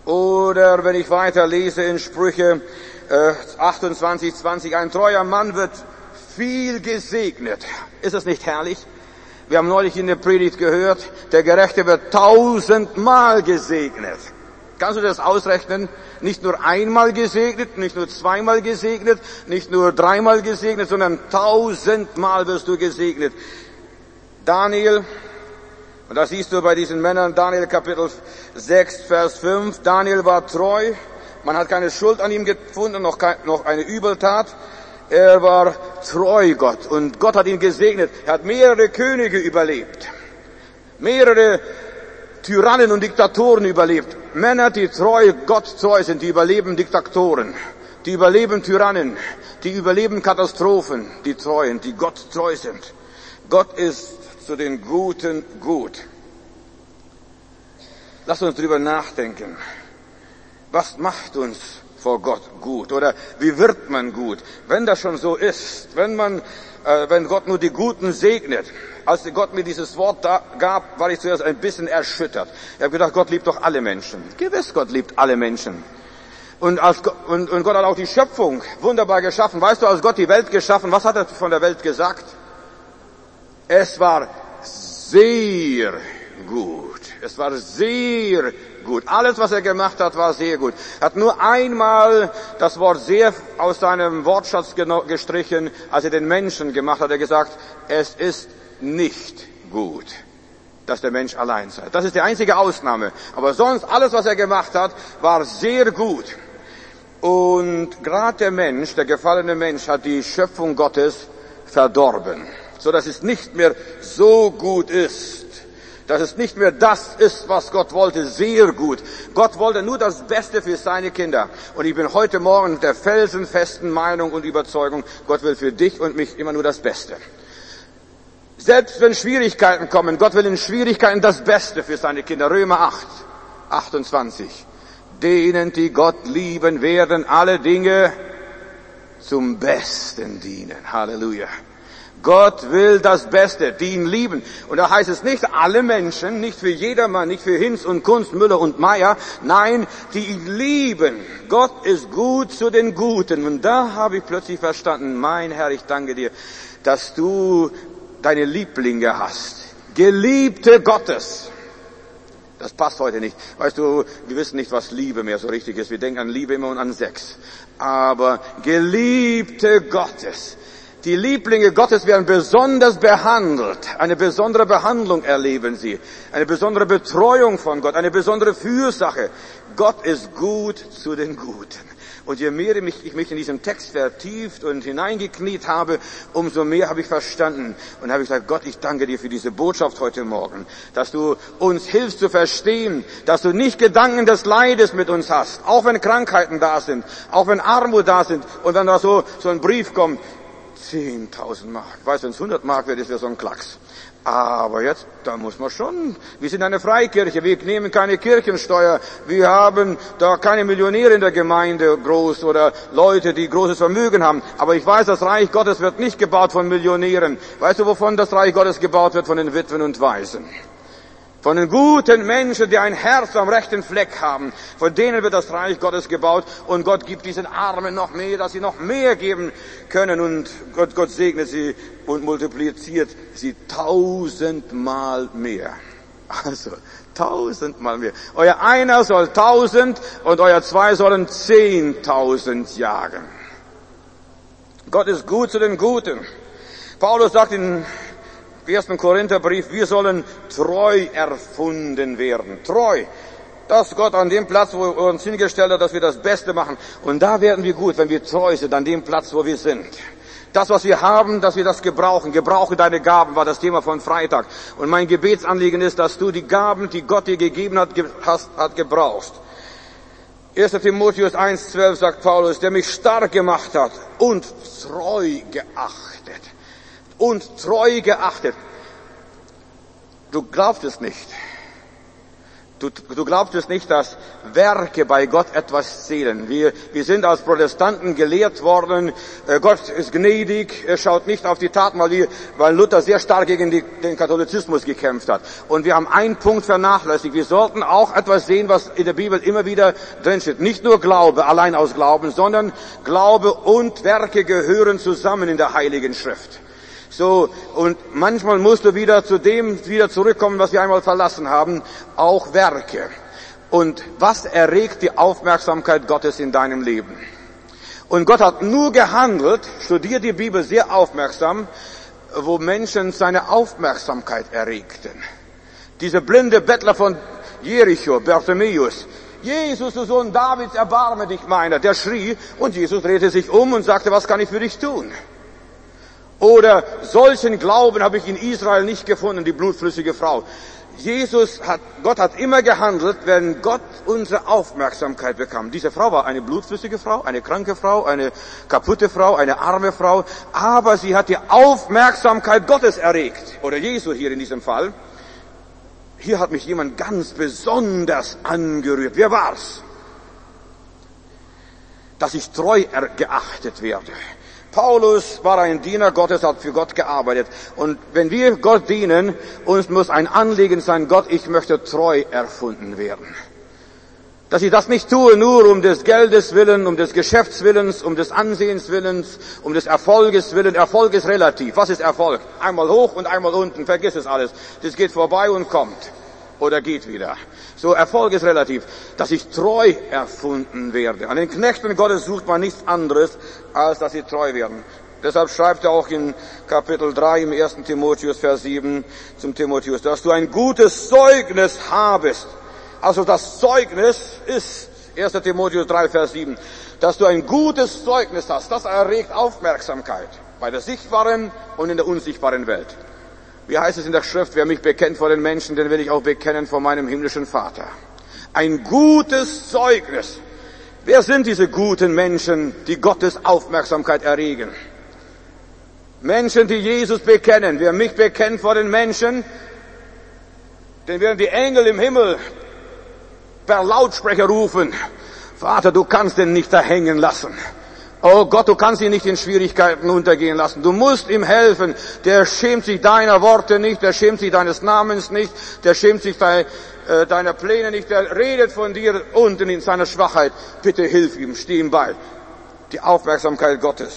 Oder wenn ich weiter lese in Sprüche äh, achtundzwanzig, zwanzig, ein treuer Mann wird viel gesegnet. Ist das nicht herrlich? Wir haben neulich in der Predigt gehört, der Gerechte wird tausendmal gesegnet. Kannst du das ausrechnen? Nicht nur einmal gesegnet, nicht nur zweimal gesegnet, nicht nur dreimal gesegnet, sondern tausendmal wirst du gesegnet. Daniel, und das siehst du bei diesen Männern, Daniel Kapitel sechs, Vers fünf, Daniel war treu, man hat keine Schuld an ihm gefunden, noch, kein, noch eine Übeltat. Er war treu Gott und Gott hat ihn gesegnet. Er hat mehrere Könige überlebt, mehrere Tyrannen und Diktatoren überlebt. Männer, die treu, Gott treu sind, die überleben Diktatoren, die überleben Tyrannen, die überleben Katastrophen, die treuen, die Gott treu sind. Gott ist zu den Guten gut. Lass uns drüber nachdenken. Was macht uns vor Gott gut? Oder wie wird man gut? Wenn das schon so ist, wenn man, äh, wenn Gott nur die Guten segnet. Als Gott mir dieses Wort da gab, war ich zuerst ein bisschen erschüttert. Ich habe gedacht, Gott liebt doch alle Menschen. Gewiss, Gott liebt alle Menschen. Und, als Gott, und, und Gott hat auch die Schöpfung wunderbar geschaffen. Weißt du, als Gott die Welt geschaffen, was hat er von der Welt gesagt? Es war sehr gut. Es war sehr gut. Alles, was er gemacht hat, war sehr gut. Er hat nur einmal das Wort sehr aus seinem Wortschatz gestrichen, als er den Menschen gemacht hat. Er hat gesagt, es ist nicht gut, dass der Mensch allein sei. Das ist die einzige Ausnahme. Aber sonst, alles, was er gemacht hat, war sehr gut. Und gerade der Mensch, der gefallene Mensch, hat die Schöpfung Gottes verdorben, so dass es nicht mehr so gut ist. Dass es nicht mehr das ist, was Gott wollte, sehr gut. Gott wollte nur das Beste für seine Kinder. Und ich bin heute Morgen der felsenfesten Meinung und Überzeugung, Gott will für dich und mich immer nur das Beste. Selbst wenn Schwierigkeiten kommen, Gott will in Schwierigkeiten das Beste für seine Kinder. Römer acht, achtundzwanzig. Denen, die Gott lieben, werden alle Dinge zum Besten dienen. Halleluja. Gott will das Beste, die ihn lieben. Und da heißt es nicht alle Menschen, nicht für jedermann, nicht für Hinz und Kunst, Müller und Meier. Nein, die ihn lieben. Gott ist gut zu den Guten. Und da habe ich plötzlich verstanden, mein Herr, ich danke dir, dass du deine Lieblinge hast. Geliebte Gottes. Das passt heute nicht. Weißt du, wir wissen nicht, was Liebe mehr so richtig ist. Wir denken an Liebe immer und an Sex. Aber Geliebte Gottes. Die Lieblinge Gottes werden besonders behandelt. Eine besondere Behandlung erleben sie. Eine besondere Betreuung von Gott. Eine besondere Fürsache. Gott ist gut zu den Guten. Und je mehr ich mich in diesem Text vertieft und hineingekniet habe, umso mehr habe ich verstanden. Und habe ich gesagt, Gott, ich danke dir für diese Botschaft heute Morgen, dass du uns hilfst zu verstehen, dass du nicht Gedanken des Leides mit uns hast, auch wenn Krankheiten da sind, auch wenn Armut da sind und wenn da so, so ein Brief kommt, zehntausend Mark. Weißt du, wenn es hundert Mark wird, ist das so ein Klacks. Aber jetzt, da muss man schon, wir sind eine Freikirche, wir nehmen keine Kirchensteuer, wir haben da keine Millionäre in der Gemeinde groß oder Leute, die großes Vermögen haben. Aber ich weiß, das Reich Gottes wird nicht gebaut von Millionären. Weißt du, wovon das Reich Gottes gebaut wird? Von den Witwen und Waisen. Von den guten Menschen, die ein Herz am rechten Fleck haben. Von denen wird das Reich Gottes gebaut. Und Gott gibt diesen Armen noch mehr, dass sie noch mehr geben können. Und Gott, Gott segnet sie und multipliziert sie tausendmal mehr. Also, tausendmal mehr. Euer einer soll tausend und euer zwei sollen zehntausend jagen. Gott ist gut zu den Guten. Paulus sagt in ersten Korintherbrief, wir sollen treu erfunden werden. Treu. Dass Gott an dem Platz, wo er uns hingestellt hat, dass wir das Beste machen. Und da werden wir gut, wenn wir treu sind, an dem Platz, wo wir sind. Das, was wir haben, dass wir das gebrauchen. Gebrauche deine Gaben, war das Thema von Freitag. Und mein Gebetsanliegen ist, dass du die Gaben, die Gott dir gegeben hat, hast, hat gebrauchst. erster Timotheus eins, zwölf sagt Paulus, der mich stark gemacht hat und treu geachtet. Und treu geachtet. Du glaubst es nicht. Du, du glaubst es nicht, dass Werke bei Gott etwas zählen. Wir, wir sind als Protestanten gelehrt worden, äh, Gott ist gnädig, er schaut nicht auf die Taten, weil, wir, weil Luther sehr stark gegen die, den Katholizismus gekämpft hat. Und wir haben einen Punkt vernachlässigt. Wir sollten auch etwas sehen, was in der Bibel immer wieder drinsteht. Nicht nur Glaube, allein aus Glauben, sondern Glaube und Werke gehören zusammen in der Heiligen Schrift. So, und manchmal musst du wieder zu dem wieder zurückkommen, was wir einmal verlassen haben, auch Werke. Und was erregt die Aufmerksamkeit Gottes in deinem Leben? Und Gott hat nur gehandelt, studier die Bibel sehr aufmerksam, wo Menschen seine Aufmerksamkeit erregten. Dieser blinde Bettler von Jericho, Bartimäus, Jesus, du Sohn Davids, erbarme dich meiner, der schrie, und Jesus drehte sich um und sagte, was kann ich für dich tun? Oder solchen Glauben habe ich in Israel nicht gefunden, die blutflüssige Frau. Jesus hat, Gott hat immer gehandelt, wenn Gott unsere Aufmerksamkeit bekam. Diese Frau war eine blutflüssige Frau, eine kranke Frau, eine kaputte Frau, eine arme Frau, aber sie hat die Aufmerksamkeit Gottes erregt. Oder Jesu hier in diesem Fall. Hier hat mich jemand ganz besonders angerührt. Wer war's? Dass ich treu geachtet werde. Paulus war ein Diener Gottes, hat für Gott gearbeitet. Und wenn wir Gott dienen, uns muss ein Anliegen sein, Gott, ich möchte treu erfunden werden. Dass ich das nicht tue, nur um des Geldes willen, um des Geschäftswillens, um des Ansehens willens, um des Erfolges willen. Erfolg ist relativ. Was ist Erfolg? Einmal hoch und einmal unten, vergiss es alles. Das geht vorbei und kommt. Oder geht wieder. So, Erfolg ist relativ. Dass ich treu erfunden werde. An den Knechten Gottes sucht man nichts anderes, als dass sie treu werden. Deshalb schreibt er auch in Kapitel drei im ersten Timotheus, Vers sieben zum Timotheus, dass du ein gutes Zeugnis habest. Also das Zeugnis ist, erster Timotheus drei, Vers sieben, dass du ein gutes Zeugnis hast. Das erregt Aufmerksamkeit bei der sichtbaren und in der unsichtbaren Welt. Wie heißt es in der Schrift, wer mich bekennt vor den Menschen, den will ich auch bekennen vor meinem himmlischen Vater. Ein gutes Zeugnis. Wer sind diese guten Menschen, die Gottes Aufmerksamkeit erregen? Menschen, die Jesus bekennen. Wer mich bekennt vor den Menschen, den werden die Engel im Himmel per Lautsprecher rufen. Vater, du kannst den nicht da hängen lassen. Oh Gott, du kannst ihn nicht in Schwierigkeiten untergehen lassen. Du musst ihm helfen. Der schämt sich deiner Worte nicht, der schämt sich deines Namens nicht, der schämt sich de, äh, deiner Pläne nicht, der redet von dir unten in seiner Schwachheit. Bitte hilf ihm, steh ihm bei. Die Aufmerksamkeit Gottes.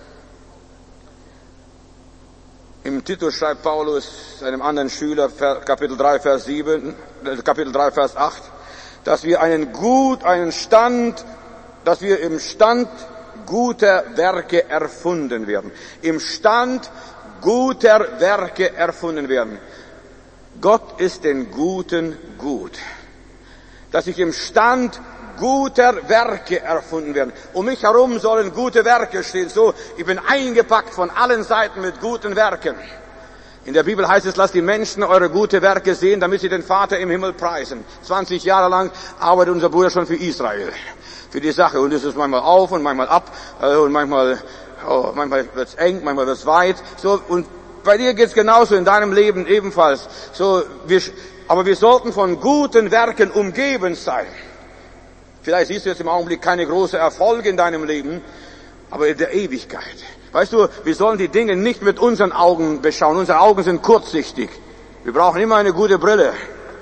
Im Titus schreibt Paulus einem anderen Schüler, Kapitel drei, Vers sieben, Kapitel drei, Vers acht, dass wir einen gut, einen Stand, dass wir im Stand guter Werke erfunden werden. Im Stand guter Werke erfunden werden. Gott ist den Guten gut. Dass ich im Stand guter Werke erfunden werden. Um mich herum sollen gute Werke stehen. So, ich bin eingepackt von allen Seiten mit guten Werken. In der Bibel heißt es, lasst die Menschen eure gute Werke sehen, damit sie den Vater im Himmel preisen. zwanzig Jahre lang arbeitet unser Bruder schon für Israel. Für die Sache. Und es ist manchmal auf und manchmal ab, äh, und manchmal, oh, manchmal wird's eng, manchmal wird's weit. So, und bei dir geht's genauso, in deinem Leben ebenfalls. So, wir, aber wir sollten von guten Werken umgeben sein. Vielleicht siehst du jetzt im Augenblick keine großen Erfolge in deinem Leben, aber in der Ewigkeit. Weißt du, wir sollen die Dinge nicht mit unseren Augen beschauen. Unsere Augen sind kurzsichtig. Wir brauchen immer eine gute Brille.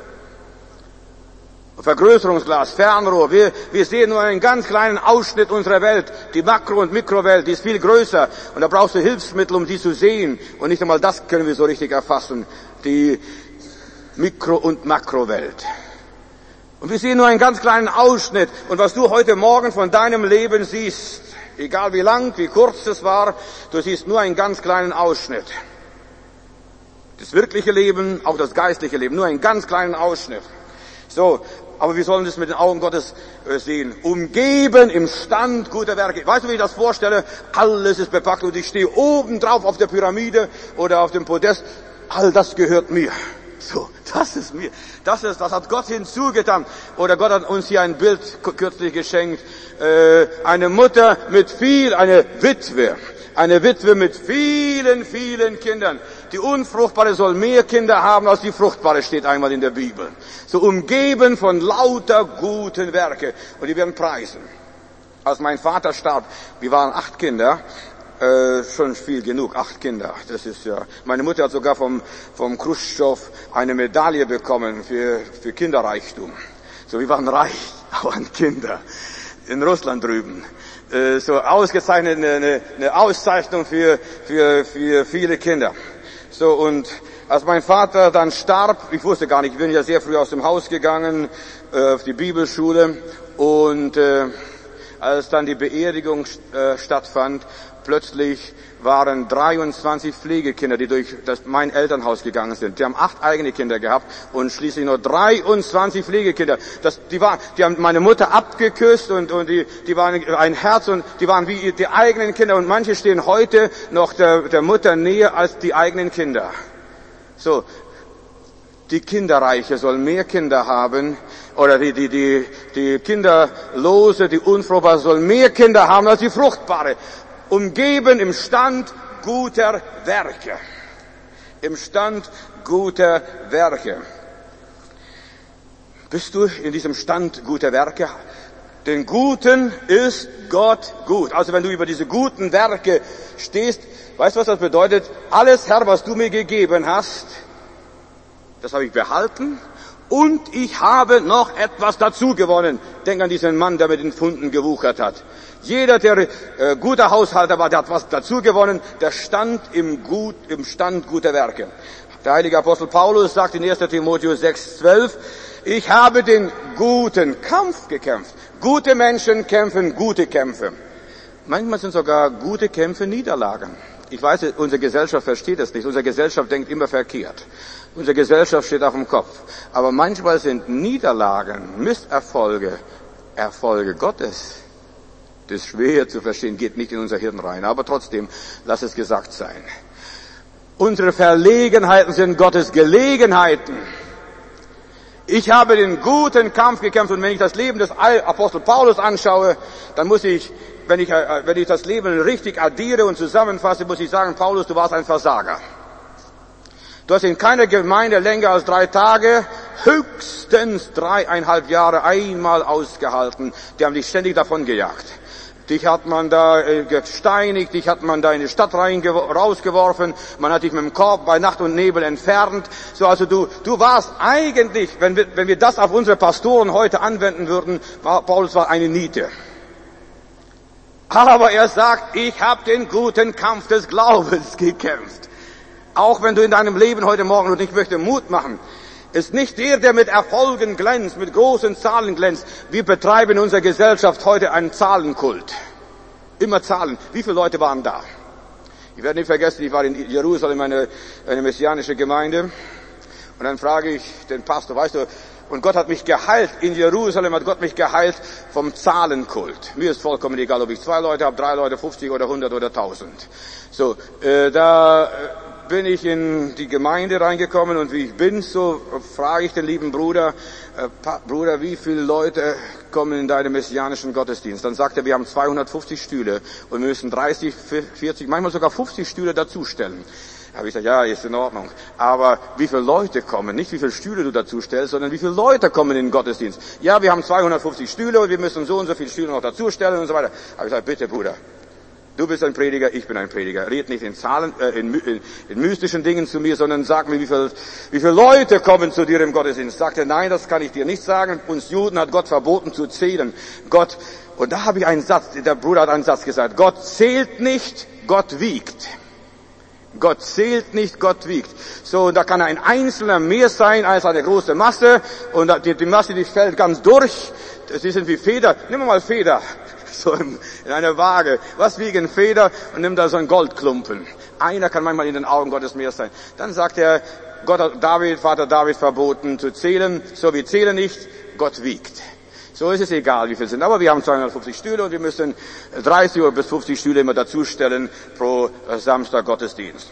Vergrößerungsglas, Fernrohr. Wir, wir sehen nur einen ganz kleinen Ausschnitt unserer Welt. Die Makro- und Mikrowelt, die ist viel größer. Und da brauchst du Hilfsmittel, um die zu sehen. Und nicht einmal das können wir so richtig erfassen. Die Mikro- und Makrowelt. Und wir sehen nur einen ganz kleinen Ausschnitt. Und was du heute Morgen von deinem Leben siehst, egal wie lang, wie kurz es war, du siehst nur einen ganz kleinen Ausschnitt. Das wirkliche Leben, auch das geistliche Leben, nur einen ganz kleinen Ausschnitt. So, aber wir sollen das mit den Augen Gottes äh, sehen. Umgeben im Stand guter Werke. Weißt du, wie ich das vorstelle? Alles ist bepackt und ich stehe oben drauf auf der Pyramide oder auf dem Podest. All das gehört mir. So, das ist mir. Das ist, das hat Gott hinzugetan. Oder Gott hat uns hier ein Bild kürzlich geschenkt. Äh, eine Mutter mit viel, eine Witwe. Eine Witwe mit vielen, vielen Kindern. Die Unfruchtbare soll mehr Kinder haben als die Fruchtbare, steht einmal in der Bibel. So umgeben von lauter guten Werke. Und die werden preisen. Als mein Vater starb, wir waren acht Kinder, äh, schon viel genug, acht Kinder. Das ist ja. Meine Mutter hat sogar vom vom Khrushchev eine Medaille bekommen für für Kinderreichtum. So, wir waren reich, aber an Kinder in Russland drüben. Äh, so ausgezeichnet, eine, eine Auszeichnung für für für viele Kinder. So, und als mein Vater dann starb, ich wusste gar nicht, ich bin ja sehr früh aus dem Haus gegangen, äh, auf die Bibelschule, und äh, als dann die Beerdigung äh, stattfand, plötzlich waren dreiundzwanzig Pflegekinder, die durch das, mein Elternhaus gegangen sind. Die haben acht eigene Kinder gehabt und schließlich nur dreiundzwanzig Pflegekinder. Das, die, war, die haben meine Mutter abgeküsst und, und die, die waren ein Herz und die waren wie die eigenen Kinder. Und manche stehen heute noch der, der Mutter näher als die eigenen Kinder. So, die Kinderreiche sollen mehr Kinder haben, oder die, die, die, die Kinderlose, die Unfruchtbare sollen mehr Kinder haben als die Fruchtbare. Umgeben im Stand guter Werke. Im Stand guter Werke. Bist du in diesem Stand guter Werke? Den Guten ist Gott gut. Also wenn du über diese guten Werke stehst, weißt du, was das bedeutet? Alles, Herr, was du mir gegeben hast, das habe ich behalten. Und ich habe noch etwas dazu gewonnen. Denk an diesen Mann, der mit den Pfunden gewuchert hat. Jeder, der äh, guter Haushalter war, der hat was dazu gewonnen. Der stand im, Gut, im Stand guter Werke. Der heilige Apostel Paulus sagt in erster Timotheus sechs zwölf, ich habe den guten Kampf gekämpft. Gute Menschen kämpfen gute Kämpfe. Manchmal sind sogar gute Kämpfe Niederlagen. Ich weiß, unsere Gesellschaft versteht das nicht. Unsere Gesellschaft denkt immer verkehrt. Unsere Gesellschaft steht auf dem Kopf. Aber manchmal sind Niederlagen, Misserfolge, Erfolge Gottes. Das ist schwer zu verstehen, geht nicht in unser Hirn rein. Aber trotzdem, lass es gesagt sein. Unsere Verlegenheiten sind Gottes Gelegenheiten. Ich habe den guten Kampf gekämpft, und wenn ich das Leben des Apostel Paulus anschaue, dann muss ich, wenn ich, wenn ich das Leben richtig addiere und zusammenfasse, muss ich sagen, Paulus, du warst ein Versager. Du hast in keiner Gemeinde länger als drei Tage, höchstens dreieinhalb Jahre einmal ausgehalten. Die haben dich ständig davon gejagt. Dich hat man da äh, gesteinigt, dich hat man da in die Stadt rein rausgeworfen, man hat dich mit dem Korb bei Nacht und Nebel entfernt. So, also du, du warst eigentlich, wenn wir, wenn wir das auf unsere Pastoren heute anwenden würden, war, Paulus war eine Niete. Aber er sagt, ich habe den guten Kampf des Glaubens gekämpft. Auch wenn du in deinem Leben heute Morgen, und ich möchte Mut machen, ist nicht der, der mit Erfolgen glänzt, mit großen Zahlen glänzt. Wir betreiben in unserer Gesellschaft heute einen Zahlenkult. Immer Zahlen. Wie viele Leute waren da? Ich werde nicht vergessen, ich war in Jerusalem, eine, eine messianische Gemeinde. Und dann frage ich den Pastor, weißt du, und Gott hat mich geheilt, in Jerusalem hat Gott mich geheilt vom Zahlenkult. Mir ist vollkommen egal, ob ich zwei Leute habe, drei Leute, fünfzig oder hundert oder tausend. So, äh, da... Äh, bin ich in die Gemeinde reingekommen, und wie ich bin, so frage ich den lieben Bruder, äh, pa, Bruder, wie viele Leute kommen in deinen messianischen Gottesdienst? Dann sagt er, wir haben zweihundertfünfzig Stühle und wir müssen dreißig, vierzig, manchmal sogar fünfzig Stühle dazustellen. Da habe ich gesagt, ja, ist in Ordnung. Aber wie viele Leute kommen? Nicht wie viele Stühle du dazu stellst, sondern wie viele Leute kommen in den Gottesdienst? Ja, wir haben zweihundertfünfzig Stühle und wir müssen so und so viele Stühle noch dazustellen und so weiter. Da habe ich gesagt, bitte Bruder, du bist ein Prediger, ich bin ein Prediger. Red nicht in Zahlen, äh, in, in, in mystischen Dingen zu mir, sondern sag mir, wie viel, wie viele Leute kommen zu dir im Gottesdienst. Sagt er, nein, das kann ich dir nicht sagen. Uns Juden hat Gott verboten zu zählen. Gott, und da habe ich einen Satz, der Bruder hat einen Satz gesagt. Gott zählt nicht, Gott wiegt. Gott zählt nicht, Gott wiegt. So, und da kann ein Einzelner mehr sein als eine große Masse. Und die, die Masse, die fällt ganz durch. Sie sind wie Feder. Nimm mal Feder. So in einer Waage. Was wiegen Feder? Und nimmt da so einen Goldklumpen. Einer kann manchmal in den Augen Gottes mehr sein. Dann sagt er, Gott hat David, Vater David verboten zu zählen. So, wir zählen nicht, Gott wiegt. So ist es egal, wie viel sind. Aber wir haben zweihundertfünfzig Stühle und wir müssen dreißig bis fünfzig Stühle immer dazustellen pro Samstag Gottesdienst.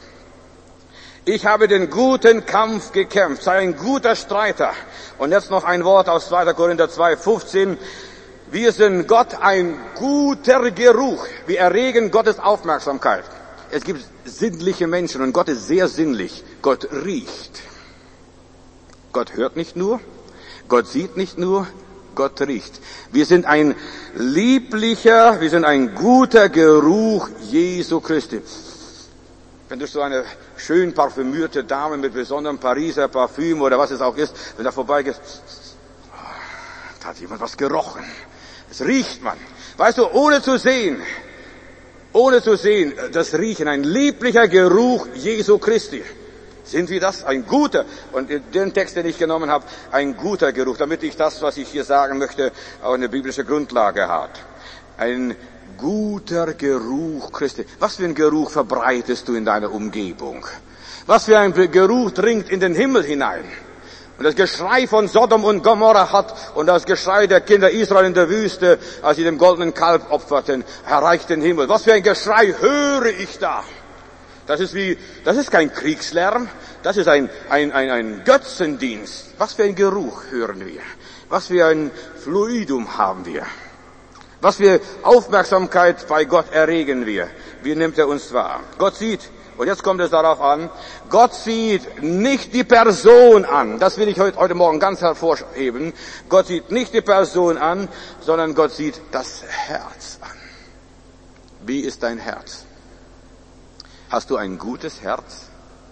Ich habe den guten Kampf gekämpft, sei ein guter Streiter. Und jetzt noch ein Wort aus zweiter Korinther zwei fünfzehn. Wir sind Gott ein guter Geruch. Wir erregen Gottes Aufmerksamkeit. es gibt sinnliche Menschen und Gott ist sehr sinnlich. Gott riecht. Gott hört nicht nur, Gott sieht nicht nur, Gott riecht. Wir sind ein lieblicher, wir sind ein guter Geruch Jesu Christi. Wenn du so eine schön parfümierte Dame mit besonderem Pariser Parfüm oder was es auch ist, wenn da vorbeigehst, da hat jemand was gerochen. Das riecht man. Weißt du, ohne zu sehen, ohne zu sehen, das Riechen, ein lieblicher Geruch Jesu Christi. Sind wir das? Ein guter, und den Text, den ich genommen habe, ein guter Geruch, damit ich das, was ich hier sagen möchte, auch eine biblische Grundlage hat. Ein guter Geruch Christi. Was für ein Geruch verbreitest du in deiner Umgebung? Was für ein Geruch dringt in den Himmel hinein? Und das Geschrei von Sodom und Gomorra hat, und das Geschrei der Kinder Israel in der Wüste, als sie dem goldenen Kalb opferten, erreicht den Himmel. Was für ein Geschrei höre ich da? Das ist wie, das ist kein Kriegslärm, das ist ein, ein, ein, ein Götzendienst. Was für ein Geruch hören wir? Was für ein Fluidum haben wir? Was für Aufmerksamkeit bei Gott erregen wir? Wie nimmt er uns wahr? Gott sieht, und jetzt kommt es darauf an, Gott sieht nicht die Person an. Das will ich heute, heute Morgen ganz hervorheben. Gott sieht nicht die Person an, sondern Gott sieht das Herz an. Wie ist dein Herz? Hast du ein gutes Herz?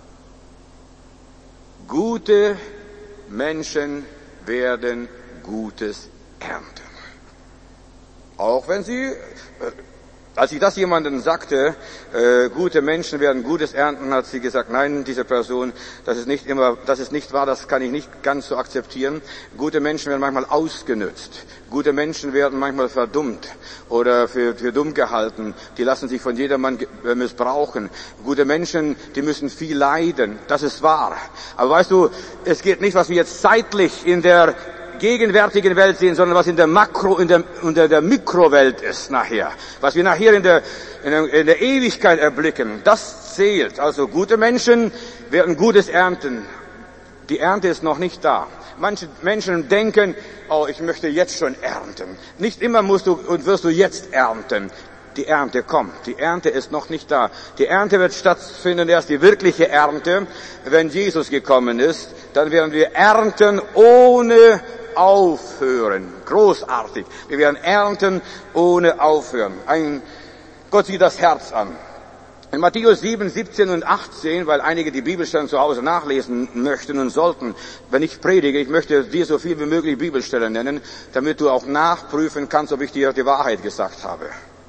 Gute Menschen werden Gutes ernten. Auch wenn sie, äh, als ich das jemandem sagte, äh, gute Menschen werden Gutes ernten, hat sie gesagt, nein, diese Person, das ist nicht immer, das ist nicht wahr, das kann ich nicht ganz so akzeptieren. Gute Menschen werden manchmal ausgenützt. Gute Menschen werden manchmal verdummt oder für, für dumm gehalten. Die lassen sich von jedermann missbrauchen. Gute Menschen, die müssen viel leiden. Das ist wahr. Aber weißt du, es geht nicht, was wir jetzt zeitlich in der gegenwärtigen Welt sehen, sondern was in der Makro, in der, in der, der Mikrowelt ist nachher. Was wir nachher in der, in der, in der Ewigkeit erblicken, das zählt. Also gute Menschen werden Gutes ernten. Die Ernte ist noch nicht da. Manche Menschen denken, oh, ich möchte jetzt schon ernten. Nicht immer musst du und wirst du jetzt ernten. Die Ernte kommt. Die Ernte ist noch nicht da. Die Ernte wird stattfinden, erst die wirkliche Ernte, wenn Jesus gekommen ist. Dann werden wir ernten ohne aufhören. Großartig. Wir werden ernten ohne aufhören. Ein, Gott sieht das Herz an. In Matthäus sieben, siebzehn und achtzehn, weil einige die Bibelstellen zu Hause nachlesen möchten und sollten, wenn ich predige, ich möchte dir so viel wie möglich Bibelstellen nennen, damit du auch nachprüfen kannst, ob ich dir die Wahrheit gesagt habe.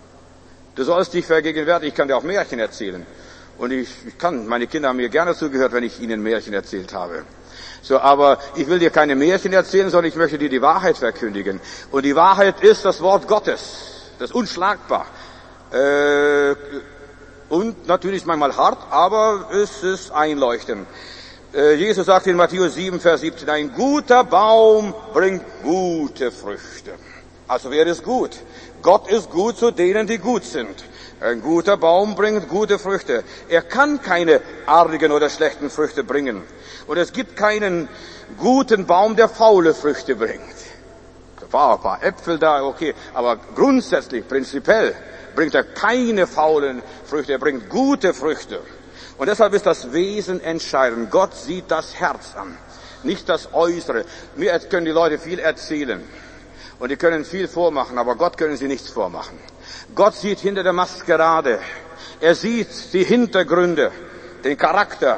Du sollst dich vergegenwärtigen, ich kann dir auch Märchen erzählen. Und ich, ich kann, meine Kinder haben mir gerne zugehört, wenn ich ihnen Märchen erzählt habe. So, aber ich will dir keine Märchen erzählen, sondern ich möchte dir die Wahrheit verkündigen. Und die Wahrheit ist das Wort Gottes. Das ist unschlagbar. Äh, und natürlich manchmal hart, aber es ist einleuchtend. Äh, Jesus sagt in Matthäus sieben, Vers siebzehn, ein guter Baum bringt gute Früchte. Also wer ist gut? Gott ist gut zu denen, die gut sind. Ein guter Baum bringt gute Früchte. Er kann keine argen oder schlechten Früchte bringen. Und es gibt keinen guten Baum, der faule Früchte bringt. Da waren ein paar Äpfel da, okay, aber grundsätzlich, prinzipiell bringt er keine faulen Früchte, er bringt gute Früchte. Und deshalb ist das Wesen entscheidend. Gott sieht das Herz an, nicht das Äußere. Mir können die Leute viel erzählen und die können viel vormachen, aber Gott können sie nichts vormachen. Gott sieht hinter der Maskerade. Er sieht die Hintergründe, den Charakter.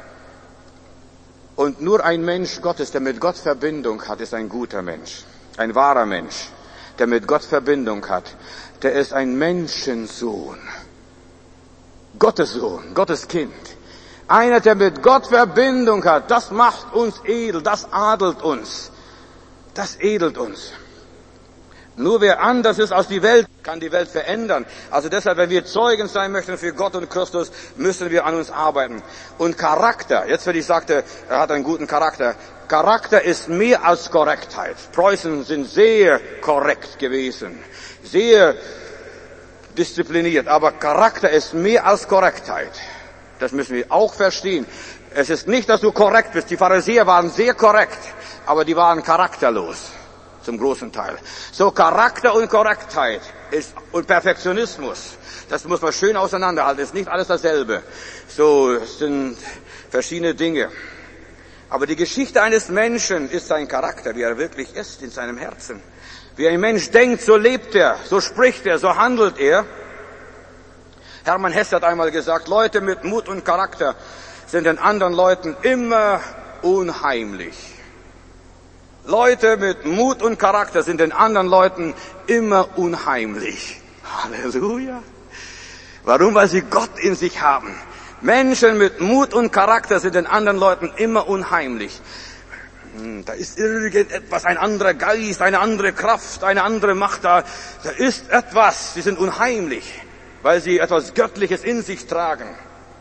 Und nur ein Mensch Gottes, der mit Gott Verbindung hat, ist ein guter Mensch. Ein wahrer Mensch, der mit Gott Verbindung hat. Der ist ein Menschensohn. Gottes Sohn, Gottes Kind. Einer, der mit Gott Verbindung hat. Das macht uns edel, das adelt uns. Das edelt uns. Nur wer anders ist als die Welt, kann die Welt verändern. Also deshalb, wenn wir Zeugen sein möchten für Gott und Christus, müssen wir an uns arbeiten. Und Charakter, jetzt wenn ich sagte, er hat einen guten Charakter. Charakter ist mehr als Korrektheit. Preußen sind sehr korrekt gewesen, sehr diszipliniert. Aber Charakter ist mehr als Korrektheit. Das müssen wir auch verstehen. Es ist nicht, dass du korrekt bist. Die Pharisäer waren sehr korrekt, aber die waren charakterlos. Zum großen Teil. So Charakter und Korrektheit ist, und Perfektionismus Das muss man schön auseinanderhalten. Es ist nicht alles dasselbe. So, es sind verschiedene Dinge. Aber die Geschichte eines Menschen ist sein Charakter, wie er wirklich ist in seinem Herzen. Wie ein Mensch denkt, so lebt er, so spricht er, so handelt er. Hermann Hesse hat einmal gesagt, Leute mit Mut und Charakter sind den anderen Leuten immer unheimlich. Leute mit Mut und Charakter sind den anderen Leuten immer unheimlich. Halleluja. Warum? Weil sie Gott in sich haben. Menschen mit Mut und Charakter sind den anderen Leuten immer unheimlich. Da ist irgendetwas, ein anderer Geist, eine andere Kraft, eine andere Macht da. Da ist etwas, sie sind unheimlich, weil sie etwas Göttliches in sich tragen.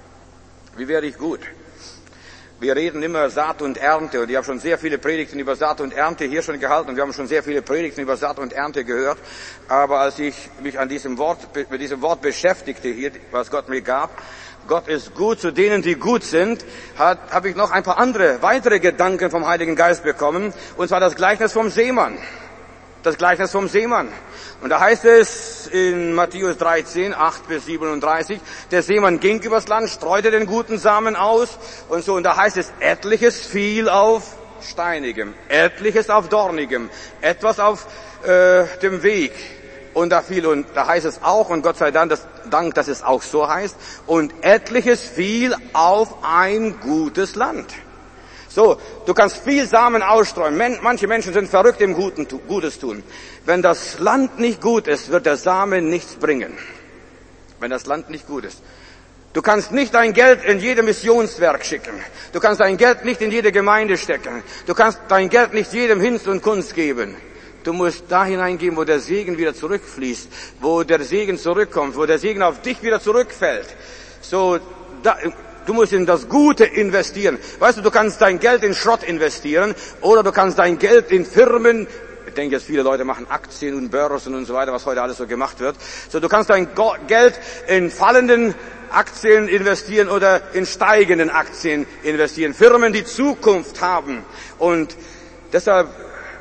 Wie werde ich gut? Wir reden immer Saat und Ernte und ich habe schon sehr viele Predigten über Saat und Ernte hier schon gehalten und wir haben schon sehr viele Predigten über Saat und Ernte gehört. Aber als ich mich an diesem Wort, mit diesem Wort beschäftigte hier, was Gott mir gab, Gott ist gut zu denen, die gut sind, hat, habe ich noch ein paar andere, weitere Gedanken vom Heiligen Geist bekommen, und zwar das Gleichnis vom Seemann. Das Gleichnis vom Seemann. Und da heißt es in Matthäus dreizehn, acht bis siebenunddreißig, der Seemann ging übers Land, streute den guten Samen aus und so. Und da heißt es, etliches fiel auf steinigem, etliches auf dornigem, etwas auf äh, dem Weg. Und da fiel, und da heißt es auch, und Gott sei Dank, dass, Dank, dass es auch so heißt, und etliches fiel auf ein gutes Land. So, du kannst viel Samen ausstreuen. Men, manche Menschen sind verrückt im Guten, Gutes tun. Wenn das Land nicht gut ist, wird der Samen nichts bringen. Wenn das Land nicht gut ist. Du kannst nicht dein Geld in jedes Missionswerk schicken. Du kannst dein Geld nicht in jede Gemeinde stecken. Du kannst dein Geld nicht jedem Hinz und Kunst geben. Du musst da hineingeben, wo der Segen wieder zurückfließt, wo der Segen zurückkommt, wo der Segen auf dich wieder zurückfällt. So, da, du musst in das Gute investieren. Weißt du, du kannst dein Geld in Schrott investieren oder du kannst dein Geld in Firmen, ich denke jetzt viele Leute machen Aktien und Börsen und so weiter, was heute alles so gemacht wird. So, du kannst dein Geld in fallenden Aktien investieren oder in steigenden Aktien investieren. Firmen, die Zukunft haben. Und deshalb,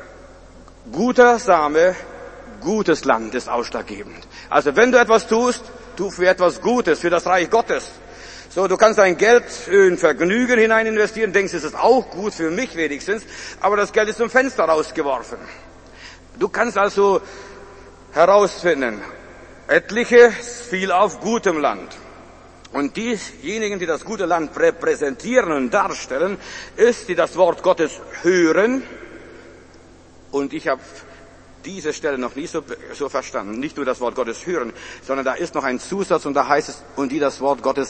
guter Same, gutes Land ist ausschlaggebend. Also wenn du etwas tust, tu für etwas Gutes, für das Reich Gottes. So, du kannst dein Geld in Vergnügen hinein investieren, denkst, es ist auch gut für mich wenigstens, aber das Geld ist zum Fenster rausgeworfen. Du kannst also herausfinden, etliches fiel auf gutem Land. Und diejenigen, die das gute Land repräsentieren und darstellen, ist, die das Wort Gottes hören. Und ich habe diese Stelle noch nie so, so verstanden. Nicht nur das Wort Gottes hören, sondern da ist noch ein Zusatz und da heißt es, und die das Wort Gottes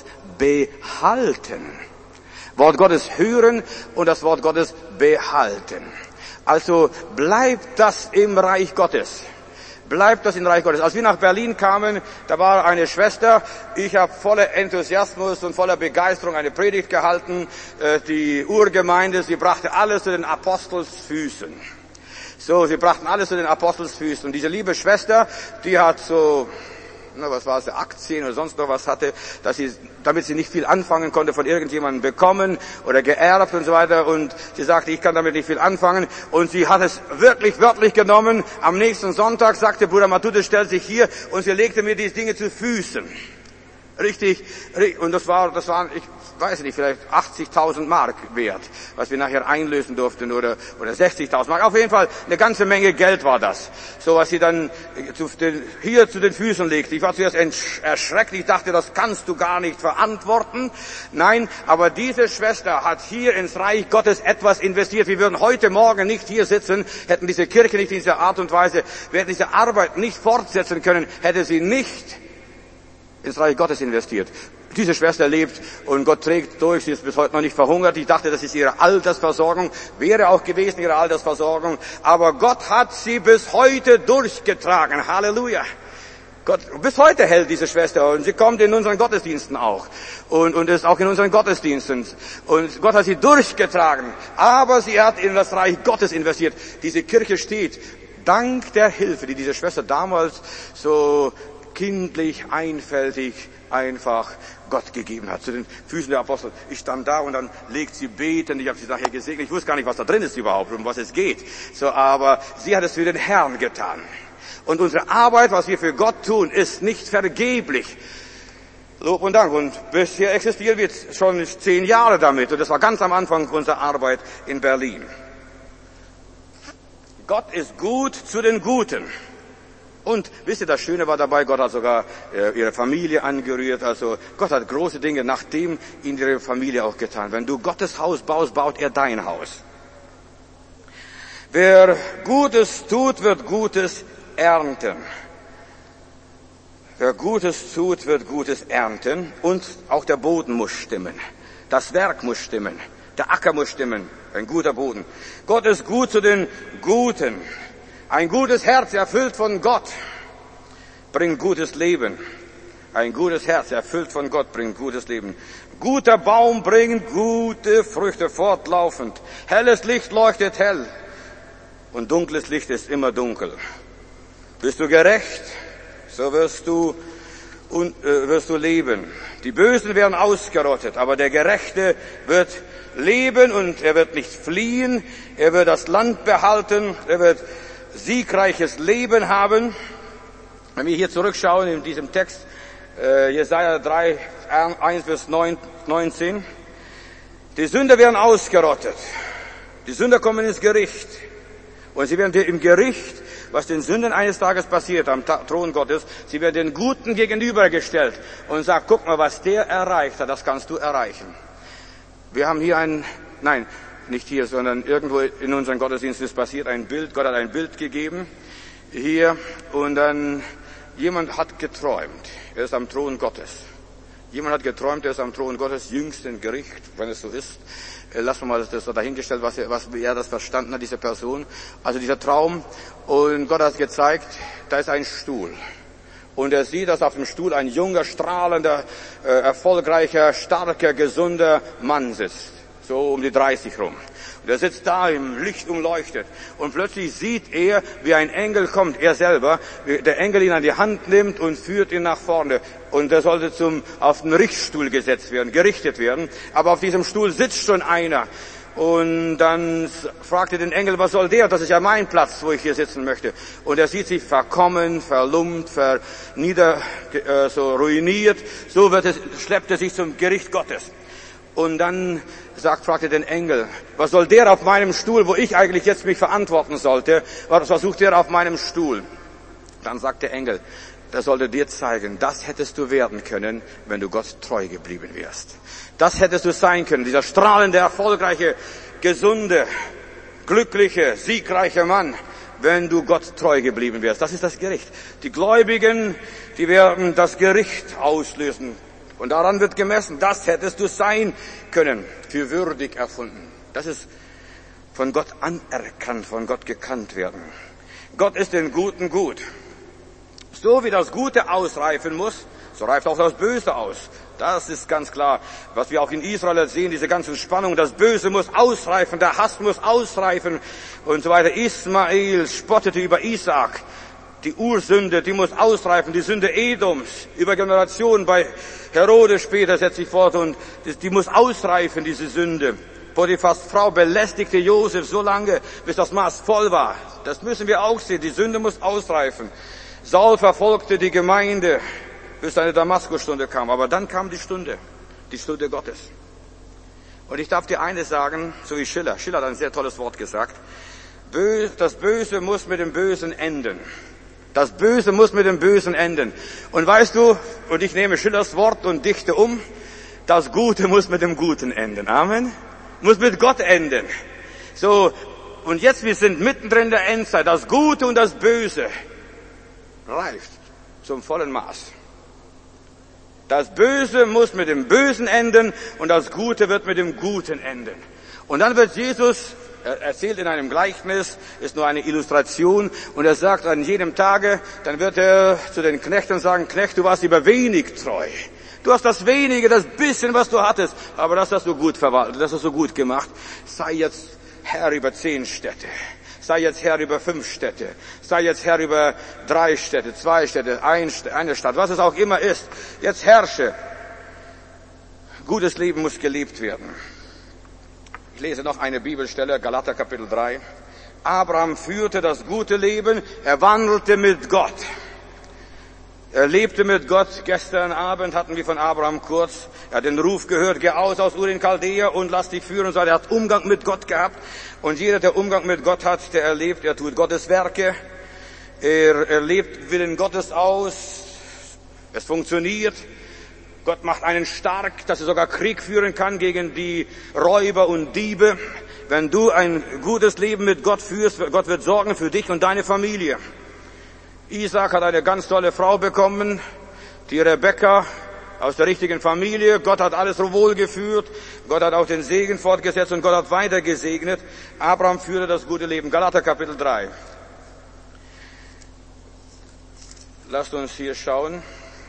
behalten. Wort Gottes hören und das Wort Gottes behalten. Also bleibt das im Reich Gottes. Bleibt das im Reich Gottes. Als wir nach Berlin kamen, da war eine Schwester, ich habe voller Enthusiasmus und voller Begeisterung eine Predigt gehalten. Die Urgemeinde, sie brachte alles zu den Apostelsfüßen. So, sie brachten alles zu den Apostelsfüßen. Und diese liebe Schwester, die hat so, na, was war es, Aktien oder sonst noch was hatte, dass sie, damit sie nicht viel anfangen konnte, von irgendjemandem bekommen oder geerbt und so weiter. Und sie sagte, ich kann damit nicht viel anfangen. Und sie hat es wirklich wörtlich genommen. Am nächsten Sonntag sagte Bruder Matute, stellt sich hier, und sie legte mir diese Dinge zu Füßen. Richtig, und das war, das waren, ich weiß nicht, vielleicht achtzigtausend Mark wert, was wir nachher einlösen durften, oder, oder sechzigtausend Mark. Auf jeden Fall eine ganze Menge Geld war das. So, was sie dann zu den, hier zu den Füßen legte. Ich war zuerst erschreckt, ich dachte, das kannst du gar nicht verantworten. Nein, aber diese Schwester hat hier ins Reich Gottes etwas investiert. Wir würden heute Morgen nicht hier sitzen, hätten diese Kirche nicht in dieser Art und Weise, wir hätten diese Arbeit nicht fortsetzen können, hätte sie nicht ins Reich Gottes investiert. Diese Schwester lebt und Gott trägt durch, sie ist bis heute noch nicht verhungert. Ich dachte, das ist ihre Altersversorgung, wäre auch gewesen ihre Altersversorgung, aber Gott hat sie bis heute durchgetragen. Halleluja. Gott, bis heute hält diese Schwester und sie kommt in unseren Gottesdiensten auch und, und ist auch in unseren Gottesdiensten. Und Gott hat sie durchgetragen, aber sie hat in das Reich Gottes investiert. Diese Kirche steht dank der Hilfe, die diese Schwester damals so kindlich, einfältig, einfach Gott gegeben hat, zu den Füßen der Apostel. Ich stand da und dann legt sie beten, ich habe sie nachher gesegnet, ich wusste gar nicht, was da drin ist überhaupt, um was es geht. So, aber sie hat es für den Herrn getan. Und unsere Arbeit, was wir für Gott tun, ist nicht vergeblich. Lob und Dank. Und bisher existieren wir schon zehn Jahre damit. Und das war ganz am Anfang unserer Arbeit in Berlin. Gott ist gut zu den Guten. Und wisst ihr, das Schöne war dabei, Gott hat sogar äh, ihre Familie angerührt. Also Gott hat große Dinge nach dem in ihre Familie auch getan. Wenn du Gottes Haus baust, baut er dein Haus. Wer Gutes tut, wird Gutes ernten. Wer Gutes tut, wird Gutes ernten. Und auch der Boden muss stimmen. Das Werk muss stimmen. Der Acker muss stimmen. Ein guter Boden. Gott ist gut zu den Guten. Ein gutes Herz, erfüllt von Gott, bringt gutes Leben. Ein gutes Herz, erfüllt von Gott, bringt gutes Leben. Guter Baum bringt gute Früchte fortlaufend. Helles Licht leuchtet hell. Und dunkles Licht ist immer dunkel. Bist du gerecht, so wirst du, und, äh, wirst du leben. Die Bösen werden ausgerottet, aber der Gerechte wird leben und er wird nicht fliehen. Er wird das Land behalten. Er wird siegreiches Leben haben. Wenn wir hier zurückschauen in diesem Text, äh, Jesaja drei, eins bis neunzehn. Die Sünder werden ausgerottet. Die Sünder kommen ins Gericht. Und sie werden im Gericht, was den Sündern eines Tages passiert am Thron Gottes, sie werden den Guten gegenübergestellt und sagt, guck mal, was der erreicht hat, das kannst du erreichen. Wir haben hier ein, nein, nicht hier, sondern irgendwo in unseren Gottesdiensten ist passiert ein Bild. Gott hat ein Bild gegeben hier und dann jemand hat geträumt. Er ist am Thron Gottes. Jemand hat geträumt, er ist am Thron Gottes, jüngsten Gericht, wenn es so ist. Lassen wir mal das dahingestellt, was er, was er das verstanden hat, diese Person. Also dieser Traum. Und Gott hat gezeigt, da ist ein Stuhl. Und er sieht, dass auf dem Stuhl ein junger, strahlender, äh, erfolgreicher, starker, gesunder Mann sitzt. So um die dreißig rum. Und er sitzt da im Licht umleuchtet. Und plötzlich sieht er, wie ein Engel kommt, er selber, wie der Engel ihn an die Hand nimmt und führt ihn nach vorne. Und er sollte zum, auf den Richtstuhl gesetzt werden, gerichtet werden. Aber auf diesem Stuhl sitzt schon einer. Und dann fragte den Engel, was soll der? Das ist ja mein Platz, wo ich hier sitzen möchte. Und er sieht sich verkommen, verlumpt, vernieder, äh, so ruiniert. So wird es, schleppt er sich zum Gericht Gottes. Und dann sagt, fragte den Engel, was soll der auf meinem Stuhl, wo ich eigentlich jetzt mich verantworten sollte? Was versucht der auf meinem Stuhl? Dann sagt der Engel, das sollte dir zeigen, das hättest du werden können, wenn du Gott treu geblieben wärst. Das hättest du sein können, dieser strahlende, erfolgreiche, gesunde, glückliche, siegreiche Mann, wenn du Gott treu geblieben wärst. Das ist das Gericht. Die Gläubigen, die werden das Gericht auslösen. Und daran wird gemessen, das hättest du sein können, für würdig erfunden. Das ist von Gott anerkannt, von Gott gekannt werden. Gott ist den Guten gut. So wie das Gute ausreifen muss, so reift auch das Böse aus. Das ist ganz klar, was wir auch in Israel sehen, diese ganzen Spannungen. Das Böse muss ausreifen, der Hass muss ausreifen und so weiter. Ismael spottete über Isaak. Die Ursünde, die muss ausreifen, die Sünde Edoms, über Generationen bei Herodes später setzt sich fort und die muss ausreifen, diese Sünde. Potiphars Frau belästigte Josef so lange, bis das Maß voll war. Das müssen wir auch sehen, die Sünde muss ausreifen. Saul verfolgte die Gemeinde, bis seine Damaskusstunde kam, aber dann kam die Stunde, die Stunde Gottes. Und ich darf dir eines sagen, so wie Schiller, Schiller hat ein sehr tolles Wort gesagt, das Böse muss mit dem Bösen enden. Das Böse muss mit dem Bösen enden. Und weißt du, und ich nehme Schillers Wort und dichte um, das Gute muss mit dem Guten enden. Amen. Muss mit Gott enden. So, und jetzt, wir sind mittendrin in der Endzeit. Das Gute und das Böse reift zum vollen Maß. Das Böse muss mit dem Bösen enden und das Gute wird mit dem Guten enden. Und dann wird Jesus, er erzählt in einem Gleichnis, ist nur eine Illustration, und er sagt an jedem Tage, dann wird er zu den Knechten sagen, Knecht, du warst über wenig treu. Du hast das wenige, das bisschen, was du hattest, aber das hast du gut verwaltet, das hast du gut gemacht. Sei jetzt Herr über zehn Städte. Sei jetzt Herr über fünf Städte. Sei jetzt Herr über drei Städte, zwei Städte, ein, eine Stadt, was es auch immer ist. Jetzt herrsche. Gutes Leben muss gelebt werden. Ich lese noch eine Bibelstelle, Galater Kapitel drei. Abraham führte das gute Leben, er wandelte mit Gott. Er lebte mit Gott. Gestern Abend hatten wir von Abraham kurz, er hat den Ruf gehört, geh aus aus Ur in Chaldea und lass dich führen. Und so, er hat Umgang mit Gott gehabt. Und jeder, der Umgang mit Gott hat, der erlebt, er tut Gottes Werke. Er, er lebt Willen Gottes aus. Es funktioniert. Gott macht einen stark, dass er sogar Krieg führen kann gegen die Räuber und Diebe. Wenn du ein gutes Leben mit Gott führst, Gott wird sorgen für dich und deine Familie. Isaac hat eine ganz tolle Frau bekommen, die Rebekka, aus der richtigen Familie. Gott hat alles wohlgeführt. Gott hat auch den Segen fortgesetzt und Gott hat weiter gesegnet. Abraham führte das gute Leben. Galater Kapitel drei. Lasst uns hier schauen.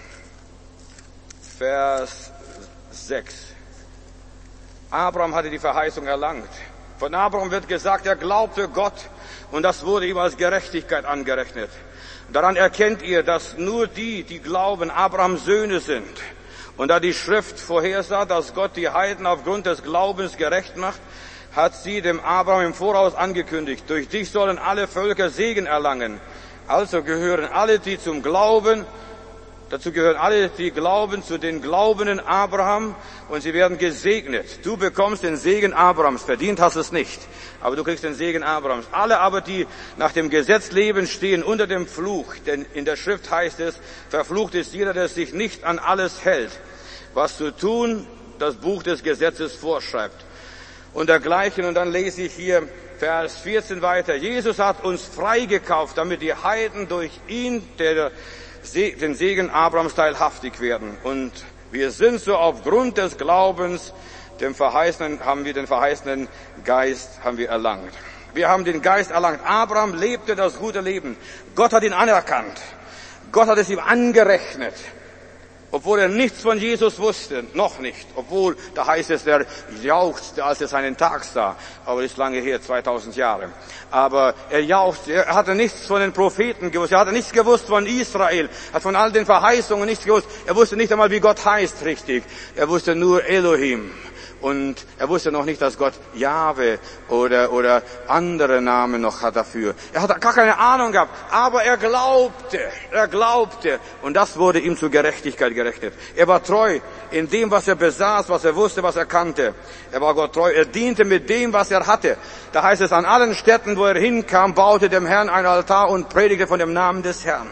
Vers sechs. Abraham hatte die Verheißung erlangt. Von Abraham wird gesagt, er glaubte Gott und das wurde ihm als Gerechtigkeit angerechnet. Daran erkennt ihr, dass nur die, die glauben, Abrahams Söhne sind. Und da die Schrift vorhersah, dass Gott die Heiden aufgrund des Glaubens gerecht macht, hat sie dem Abraham im Voraus angekündigt. Durch dich sollen alle Völker Segen erlangen. Also gehören alle, die zum Glauben, dazu gehören alle, die glauben, zu den Glaubenden Abraham und sie werden gesegnet. Du bekommst den Segen Abrahams, verdient hast es nicht, aber du kriegst den Segen Abrahams. Alle aber, die nach dem Gesetz leben, stehen unter dem Fluch, denn in der Schrift heißt es, verflucht ist jeder, der sich nicht an alles hält, was zu tun das Buch des Gesetzes vorschreibt. Und dergleichen, und dann lese ich hier Vers vierzehn weiter. Jesus hat uns freigekauft, damit die Heiden durch ihn, der den Segen Abrahams teilhaftig werden. Und wir sind so aufgrund des Glaubens, dem Verheißenen, haben wir den verheißenen Geist, haben wir erlangt. Wir haben den Geist erlangt. Abraham lebte das gute Leben. Gott hat ihn anerkannt. Gott hat es ihm angerechnet. Obwohl er nichts von Jesus wusste, noch nicht. Obwohl, da heißt es, er jauchzte, als er seinen Tag sah. Aber das ist lange her, zweitausend Jahre. Aber er jauchzte, er hatte nichts von den Propheten gewusst. Er hatte nichts gewusst von Israel, hat von all den Verheißungen nichts gewusst. Er wusste nicht einmal, wie Gott heißt, richtig. Er wusste nur Elohim. Und er wusste noch nicht, dass Gott Jahwe oder, oder andere Namen noch hat dafür. Er hat gar keine Ahnung gehabt, aber er glaubte, er glaubte. Und das wurde ihm zur Gerechtigkeit gerechnet. Er war treu in dem, was er besaß, was er wusste, was er kannte. Er war Gott treu, er diente mit dem, was er hatte. Da heißt es, an allen Städten, wo er hinkam, baute dem Herrn ein Altar und predigte von dem Namen des Herrn.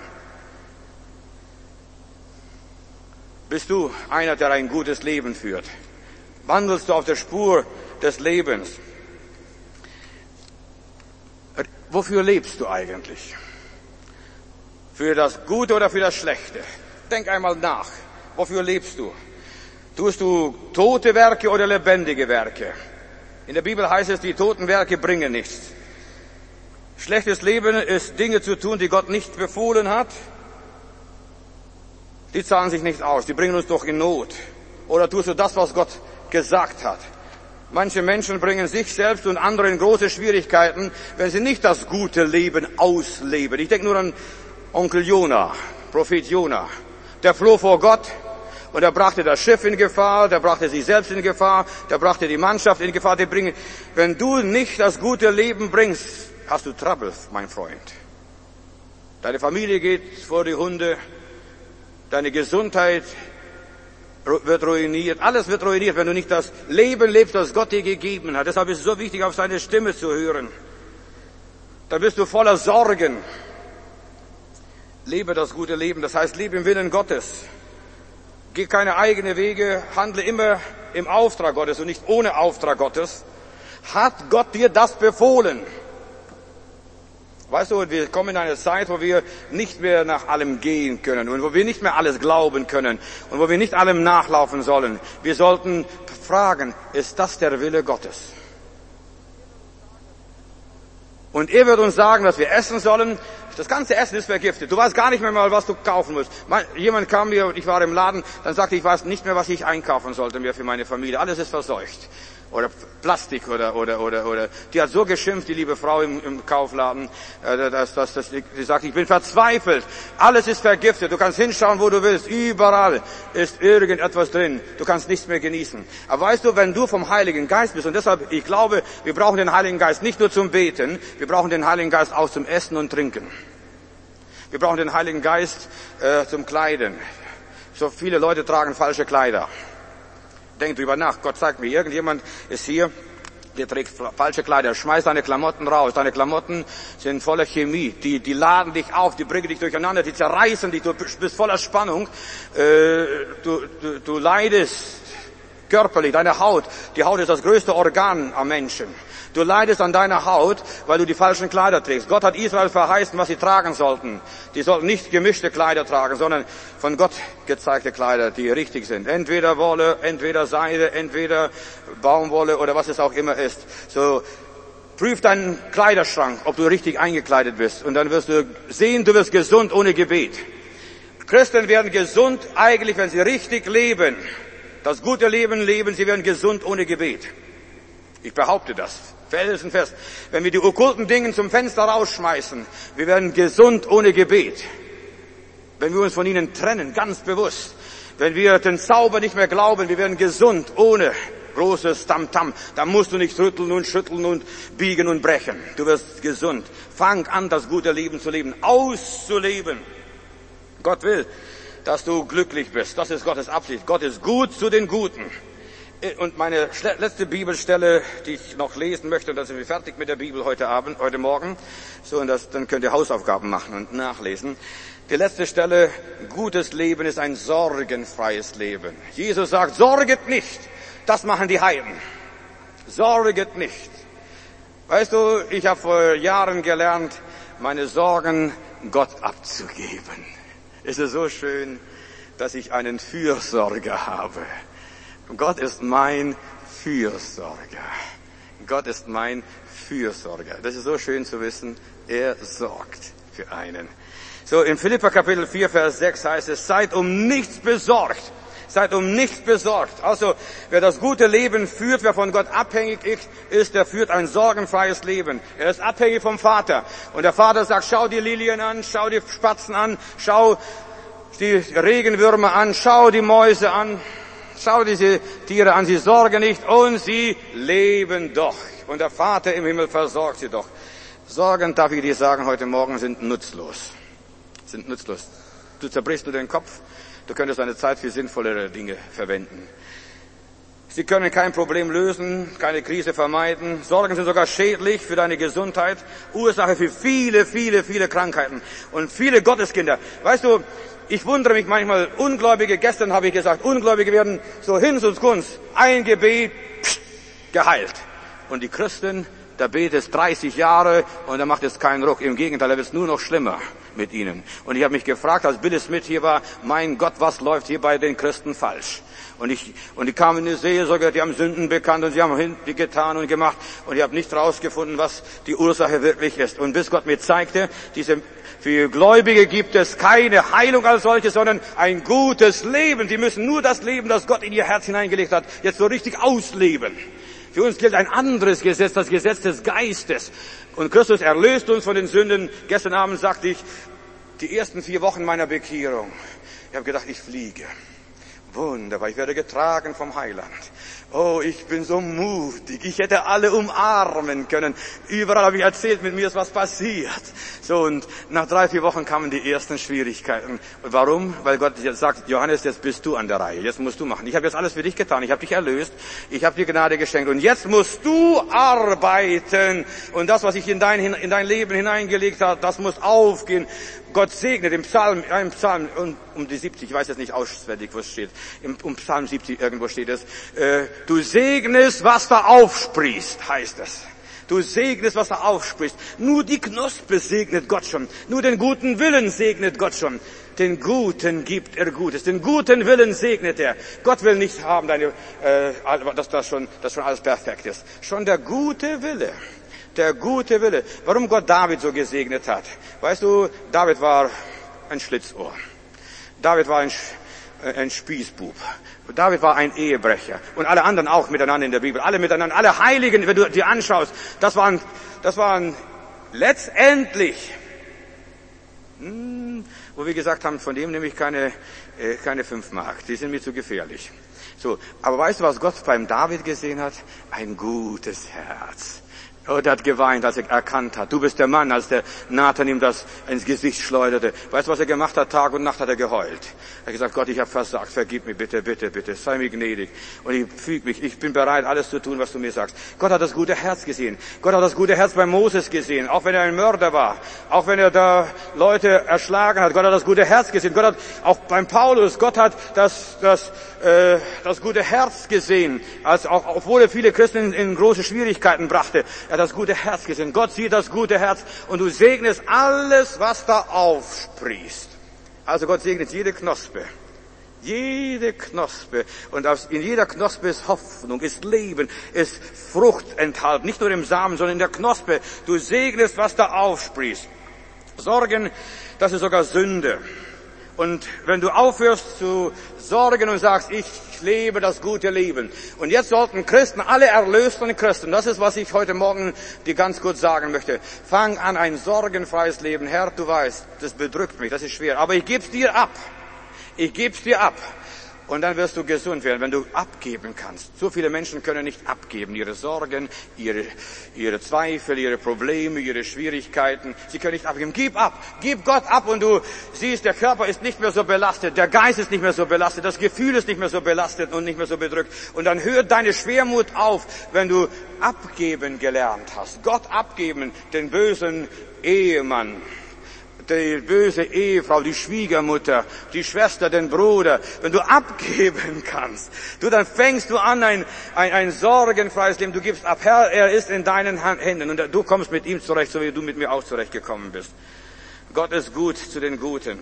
Bist du einer, der ein gutes Leben führt? Wandelst du auf der Spur des Lebens? Wofür lebst du eigentlich? Für das Gute oder für das Schlechte? Denk einmal nach. Wofür lebst du? Tust du tote Werke oder lebendige Werke? In der Bibel heißt es, die toten Werke bringen nichts. Schlechtes Leben ist Dinge zu tun, die Gott nicht befohlen hat. Die zahlen sich nicht aus, die bringen uns doch in Not. Oder tust du das, was Gott gesagt hat. Manche Menschen bringen sich selbst und andere in große Schwierigkeiten, wenn sie nicht das gute Leben ausleben. Ich denke nur an Onkel Jona, Prophet Jona. Der floh vor Gott und er brachte das Schiff in Gefahr, der brachte sich selbst in Gefahr, der brachte die Mannschaft in Gefahr. Die bringen. Wenn du nicht das gute Leben bringst, hast du Trouble, mein Freund. Deine Familie geht vor die Hunde, deine Gesundheit wird ruiniert, alles wird ruiniert, wenn du nicht das Leben lebst, das Gott dir gegeben hat. Deshalb ist es so wichtig, auf seine Stimme zu hören. Dann bist du voller Sorgen. Lebe das gute Leben, das heißt, lebe im Willen Gottes. Geh keine eigenen Wege, handle immer im Auftrag Gottes und nicht ohne Auftrag Gottes. Hat Gott dir das befohlen? Weißt du, wir kommen in eine Zeit, wo wir nicht mehr nach allem gehen können und wo wir nicht mehr alles glauben können und wo wir nicht allem nachlaufen sollen. Wir sollten fragen, ist das der Wille Gottes? Und er wird uns sagen, dass wir essen sollen, Das ganze Essen ist vergiftet. Du weißt gar nicht mehr mal, was du kaufen musst. Jemand kam mir, ich war im Laden, dann sagte ich, ich weiß nicht mehr, was ich einkaufen sollte mehr für meine Familie. Alles ist verseucht. Oder Plastik oder, oder, oder, oder. Die hat so geschimpft, die liebe Frau im, im Kaufladen, äh, dass, dass, dass, die sagt, ich bin verzweifelt. Alles ist vergiftet. Du kannst hinschauen, wo du willst. Überall ist irgendetwas drin. Du kannst nichts mehr genießen. Aber weißt du, wenn du vom Heiligen Geist bist, und deshalb, ich glaube, wir brauchen den Heiligen Geist nicht nur zum Beten, wir brauchen den Heiligen Geist auch zum Essen und Trinken. Wir brauchen den Heiligen Geist äh, zum Kleiden. So viele Leute tragen falsche Kleider. Denk drüber nach. Gott sagt mir, irgendjemand ist hier, der trägt falsche Kleider. Schmeiß deine Klamotten raus. Deine Klamotten sind voller Chemie. Die, die laden dich auf, die bringen dich durcheinander, die zerreißen dich. Du bist voller Spannung. Äh, du, du, du leidest körperlich, deine Haut. Die Haut ist das größte Organ am Menschen. Du leidest an deiner Haut, weil du die falschen Kleider trägst. Gott hat Israel verheißen, was sie tragen sollten. Die sollten nicht gemischte Kleider tragen, sondern von Gott gezeigte Kleider, die richtig sind. Entweder Wolle, entweder Seide, entweder Baumwolle oder was es auch immer ist. So, prüf deinen Kleiderschrank, ob du richtig eingekleidet bist. Und dann wirst du sehen, du wirst gesund ohne Gebet. Christen werden gesund eigentlich, wenn sie richtig leben. Das gute Leben leben, sie werden gesund ohne Gebet. Ich behaupte das. Felsenfest. Wenn wir die okkulten Dinge zum Fenster rausschmeißen, wir werden gesund ohne Gebet. Wenn wir uns von ihnen trennen, ganz bewusst. Wenn wir den Zauber nicht mehr glauben, wir werden gesund ohne großes Tamtam. Da musst du nicht rütteln und schütteln und biegen und brechen. Du wirst gesund. Fang an, das gute Leben zu leben, auszuleben. Gott will, dass du glücklich bist. Das ist Gottes Absicht. Gott ist gut zu den Guten. Und meine letzte Bibelstelle, die ich noch lesen möchte, und dann sind wir fertig mit der Bibel heute Abend, heute Morgen. So, und das, dann könnt ihr Hausaufgaben machen und nachlesen. Die letzte Stelle, gutes Leben ist ein sorgenfreies Leben. Jesus sagt, sorget nicht. Das machen die Heiden. Sorget nicht. Weißt du, ich habe vor Jahren gelernt, meine Sorgen Gott abzugeben. Es ist so schön, dass ich einen Fürsorger habe. Gott ist mein Fürsorger. Gott ist mein Fürsorger. Das ist so schön zu wissen. Er sorgt für einen. So, in Philipper Kapitel vier, Vers sechs heißt es, seid um nichts besorgt. Seid um nichts besorgt. Also, wer das gute Leben führt, wer von Gott abhängig ist, der führt ein sorgenfreies Leben. Er ist abhängig vom Vater. Und der Vater sagt, schau die Lilien an, schau die Spatzen an, schau die Regenwürmer an, schau die Mäuse an. Schau diese Tiere an, sie sorgen nicht und sie leben doch. Und der Vater im Himmel versorgt sie doch. Sorgen, darf ich dir sagen, heute Morgen sind nutzlos. Sind nutzlos. Du zerbrichst du den Kopf, du könntest deine Zeit für sinnvollere Dinge verwenden. Sie können kein Problem lösen, keine Krise vermeiden. Sorgen sind sogar schädlich für deine Gesundheit, Ursache für viele, viele, viele Krankheiten und viele Gotteskinder. Weißt du, ich wundere mich manchmal, Ungläubige, gestern habe ich gesagt, Ungläubige werden so Hinz und Kunst, ein Gebet, pst, geheilt. Und die Christen, da betet es dreißig Jahre und da macht es keinen Ruck. Im Gegenteil, da wird es nur noch schlimmer mit ihnen. Und ich habe mich gefragt, als Billy Smith hier war, mein Gott, was läuft hier bei den Christen falsch? Und ich, und die kamen in die Seelsorge, die haben Sünden bekannt und sie haben hinten getan und gemacht und ich habe nicht rausgefunden, was die Ursache wirklich ist. Und bis Gott mir zeigte, diese, für Gläubige gibt es keine Heilung als solche, sondern ein gutes Leben. Sie müssen nur das Leben, das Gott in ihr Herz hineingelegt hat, jetzt so richtig ausleben. Für uns gilt ein anderes Gesetz, das Gesetz des Geistes. Und Christus erlöst uns von den Sünden. Gestern Abend sagte ich, die ersten vier Wochen meiner Bekehrung, ich habe gedacht, ich fliege. Wunderbar, ich werde getragen vom Heiland. Oh, ich bin so mutig. Ich hätte alle umarmen können. Überall habe ich erzählt, mit mir ist was passiert. So, und nach drei, vier Wochen kamen die ersten Schwierigkeiten. Und warum? Weil Gott jetzt sagt, Johannes, jetzt bist du an der Reihe. Jetzt musst du machen. Ich habe jetzt alles für dich getan. Ich habe dich erlöst. Ich habe dir Gnade geschenkt. Und jetzt musst du arbeiten. Und das, was ich in dein, in dein Leben hineingelegt habe, das muss aufgehen. Gott segnet im Psalm, im Psalm um, um die siebzig, ich weiß jetzt nicht auswendig, wo es steht, im um Psalm siebzig irgendwo steht es, äh, du segnest, was da aufsprießt, heißt es. Du segnest, was da aufsprießt. Nur die Knospe segnet Gott schon. Nur den guten Willen segnet Gott schon. Den Guten gibt er Gutes. Den guten Willen segnet er. Gott will nicht haben, deine, äh, dass das schon, dass schon alles perfekt ist. Schon der gute Wille. Der gute Wille. Warum Gott David so gesegnet hat. Weißt du, David war ein Schlitzohr. David war ein, ein Spießbub. David war ein Ehebrecher. Und alle anderen auch miteinander in der Bibel. Alle miteinander. Alle Heiligen, wenn du die anschaust. Das waren, das waren letztendlich, hm, wo wir gesagt haben, von dem nehme ich keine, äh, keine fünf Mark. Die sind mir zu gefährlich. So. Aber weißt du, was Gott beim David gesehen hat? Ein gutes Herz. Oh, der hat geweint, als er erkannt hat. Du bist der Mann, als der Nathan ihm das ins Gesicht schleuderte. Weißt du, was er gemacht hat? Tag und Nacht hat er geheult. Er hat gesagt, Gott, ich habe versagt. Vergib mir bitte, bitte, bitte. Sei mir gnädig. Und ich füge mich. Ich bin bereit, alles zu tun, was du mir sagst. Gott hat das gute Herz gesehen. Gott hat das gute Herz bei Moses gesehen. Auch wenn er ein Mörder war. Auch wenn er da Leute erschlagen hat. Gott hat das gute Herz gesehen. Gott hat auch beim Paulus, Gott hat das, das, äh, das gute Herz gesehen. Als auch, obwohl er viele Christen in, in große Schwierigkeiten brachte. Er hat das gute Herz gesehen. Gott sieht das gute Herz und du segnest alles, was da aufsprießt. Also Gott segnet jede Knospe. Jede Knospe. Und in jeder Knospe ist Hoffnung, ist Leben, ist Frucht enthalten. Nicht nur im Samen, sondern in der Knospe. Du segnest, was da aufsprießt. Sorgen, das ist sogar Sünde. Und wenn du aufhörst zu sorgen und sagst, ich lebe das gute Leben. Und jetzt sollten Christen, alle erlösten Christen, das ist, was ich heute Morgen dir ganz kurz sagen möchte. Fang an, ein sorgenfreies Leben. Herr, du weißt, das bedrückt mich, das ist schwer. Aber ich geb's dir ab. Ich geb's dir ab. Und dann wirst du gesund werden, wenn du abgeben kannst. So viele Menschen können nicht abgeben. Ihre Sorgen, ihre, ihre Zweifel, ihre Probleme, ihre Schwierigkeiten. Sie können nicht abgeben. Gib ab. Gib Gott ab und du siehst, der Körper ist nicht mehr so belastet. Der Geist ist nicht mehr so belastet. Das Gefühl ist nicht mehr so belastet und nicht mehr so bedrückt. Und dann hört deine Schwermut auf, wenn du abgeben gelernt hast. Gott abgeben, den bösen Ehemann. Die böse Ehefrau, die Schwiegermutter, die Schwester, den Bruder, wenn du abgeben kannst, du, dann fängst du an ein, ein, ein sorgenfreies Leben, du gibst ab, Herr, er ist in deinen Händen und du kommst mit ihm zurecht, so wie du mit mir auch zurechtgekommen bist. Gott ist gut zu den Guten.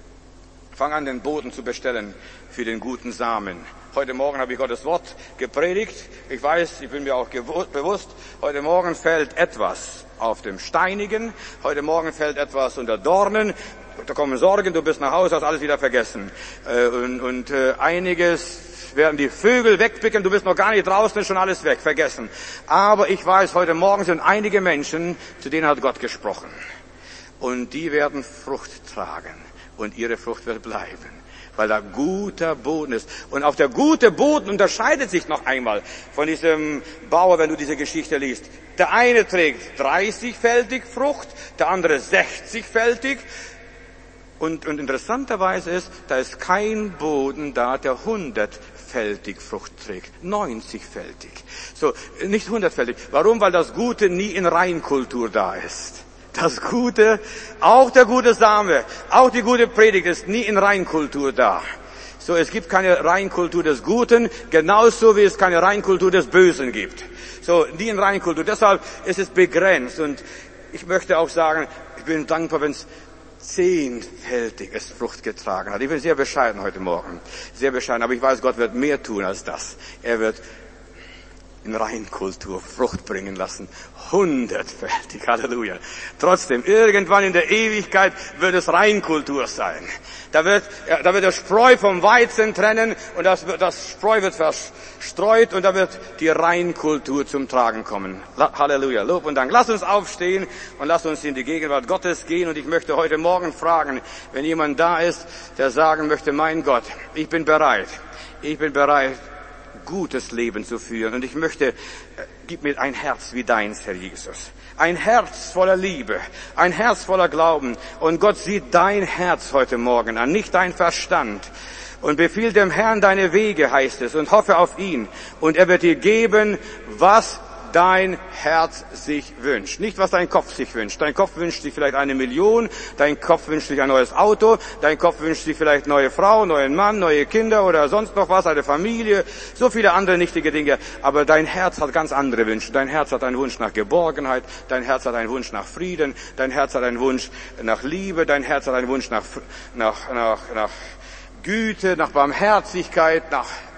Fang an, den Boden zu bestellen für den guten Samen. Heute Morgen habe ich Gottes Wort gepredigt. Ich weiß, ich bin mir auch bewusst, heute Morgen fällt etwas auf dem Steinigen. Heute Morgen fällt etwas unter Dornen. Da kommen Sorgen, du bist nach Hause, hast alles wieder vergessen. Und, und äh, einiges werden die Vögel wegpicken, du bist noch gar nicht draußen, ist schon alles weg, vergessen. Aber ich weiß, heute Morgen sind einige Menschen, zu denen hat Gott gesprochen. Und die werden Frucht tragen. Und ihre Frucht wird bleiben. Weil da guter Boden ist. Und auch der gute Boden unterscheidet sich noch einmal von diesem Bauer, wenn du diese Geschichte liest. Der eine trägt dreißigfältig Frucht, der andere sechzigfältig. Und, und interessanterweise ist, da ist kein Boden da, der hundertfältig Frucht trägt. neunzigfältig. So, nicht hundertfältig. Warum? Weil das Gute nie in Reinkultur da ist. Das Gute, auch der gute Same, auch die gute Predigt ist nie in Reinkultur da. So, es gibt keine Reinkultur des Guten, genauso wie es keine Reinkultur des Bösen gibt. So, nie in Reinkultur. Deshalb ist es begrenzt. Und ich möchte auch sagen, ich bin dankbar, wenn es zehnfältiges Frucht getragen hat. Ich bin sehr bescheiden heute Morgen. Sehr bescheiden. Aber ich weiß, Gott wird mehr tun als das. Er wird in Reinkultur Frucht bringen lassen. Hundertfältig. Halleluja. Trotzdem, irgendwann in der Ewigkeit wird es Reinkultur sein. Da wird, ja, da wird der Spreu vom Weizen trennen und das, das Spreu wird verstreut und da wird die Reinkultur zum Tragen kommen. Halleluja. Lob und Dank. Lass uns aufstehen und lass uns in die Gegenwart Gottes gehen und ich möchte heute Morgen fragen, wenn jemand da ist, der sagen möchte, mein Gott, ich bin bereit. Ich bin bereit, gutes Leben zu führen. Und ich möchte, äh, gib mir ein Herz wie deins, Herr Jesus. Ein Herz voller Liebe, ein Herz voller Glauben. Und Gott sieht dein Herz heute Morgen an, nicht dein Verstand. Und befiehl dem Herrn deine Wege, heißt es, und hoffe auf ihn. Und er wird dir geben, was dein Herz sich wünscht. Nicht, was dein Kopf sich wünscht. Dein Kopf wünscht sich vielleicht eine Million, dein Kopf wünscht sich ein neues Auto, dein Kopf wünscht sich vielleicht neue Frau, neuen Mann, neue Kinder oder sonst noch was, eine Familie, so viele andere nichtige Dinge. Aber dein Herz hat ganz andere Wünsche. Dein Herz hat einen Wunsch nach Geborgenheit, dein Herz hat einen Wunsch nach Frieden, dein Herz hat einen Wunsch nach Liebe, dein Herz hat einen Wunsch nach, nach, nach, nach Güte, nach Barmherzigkeit, nach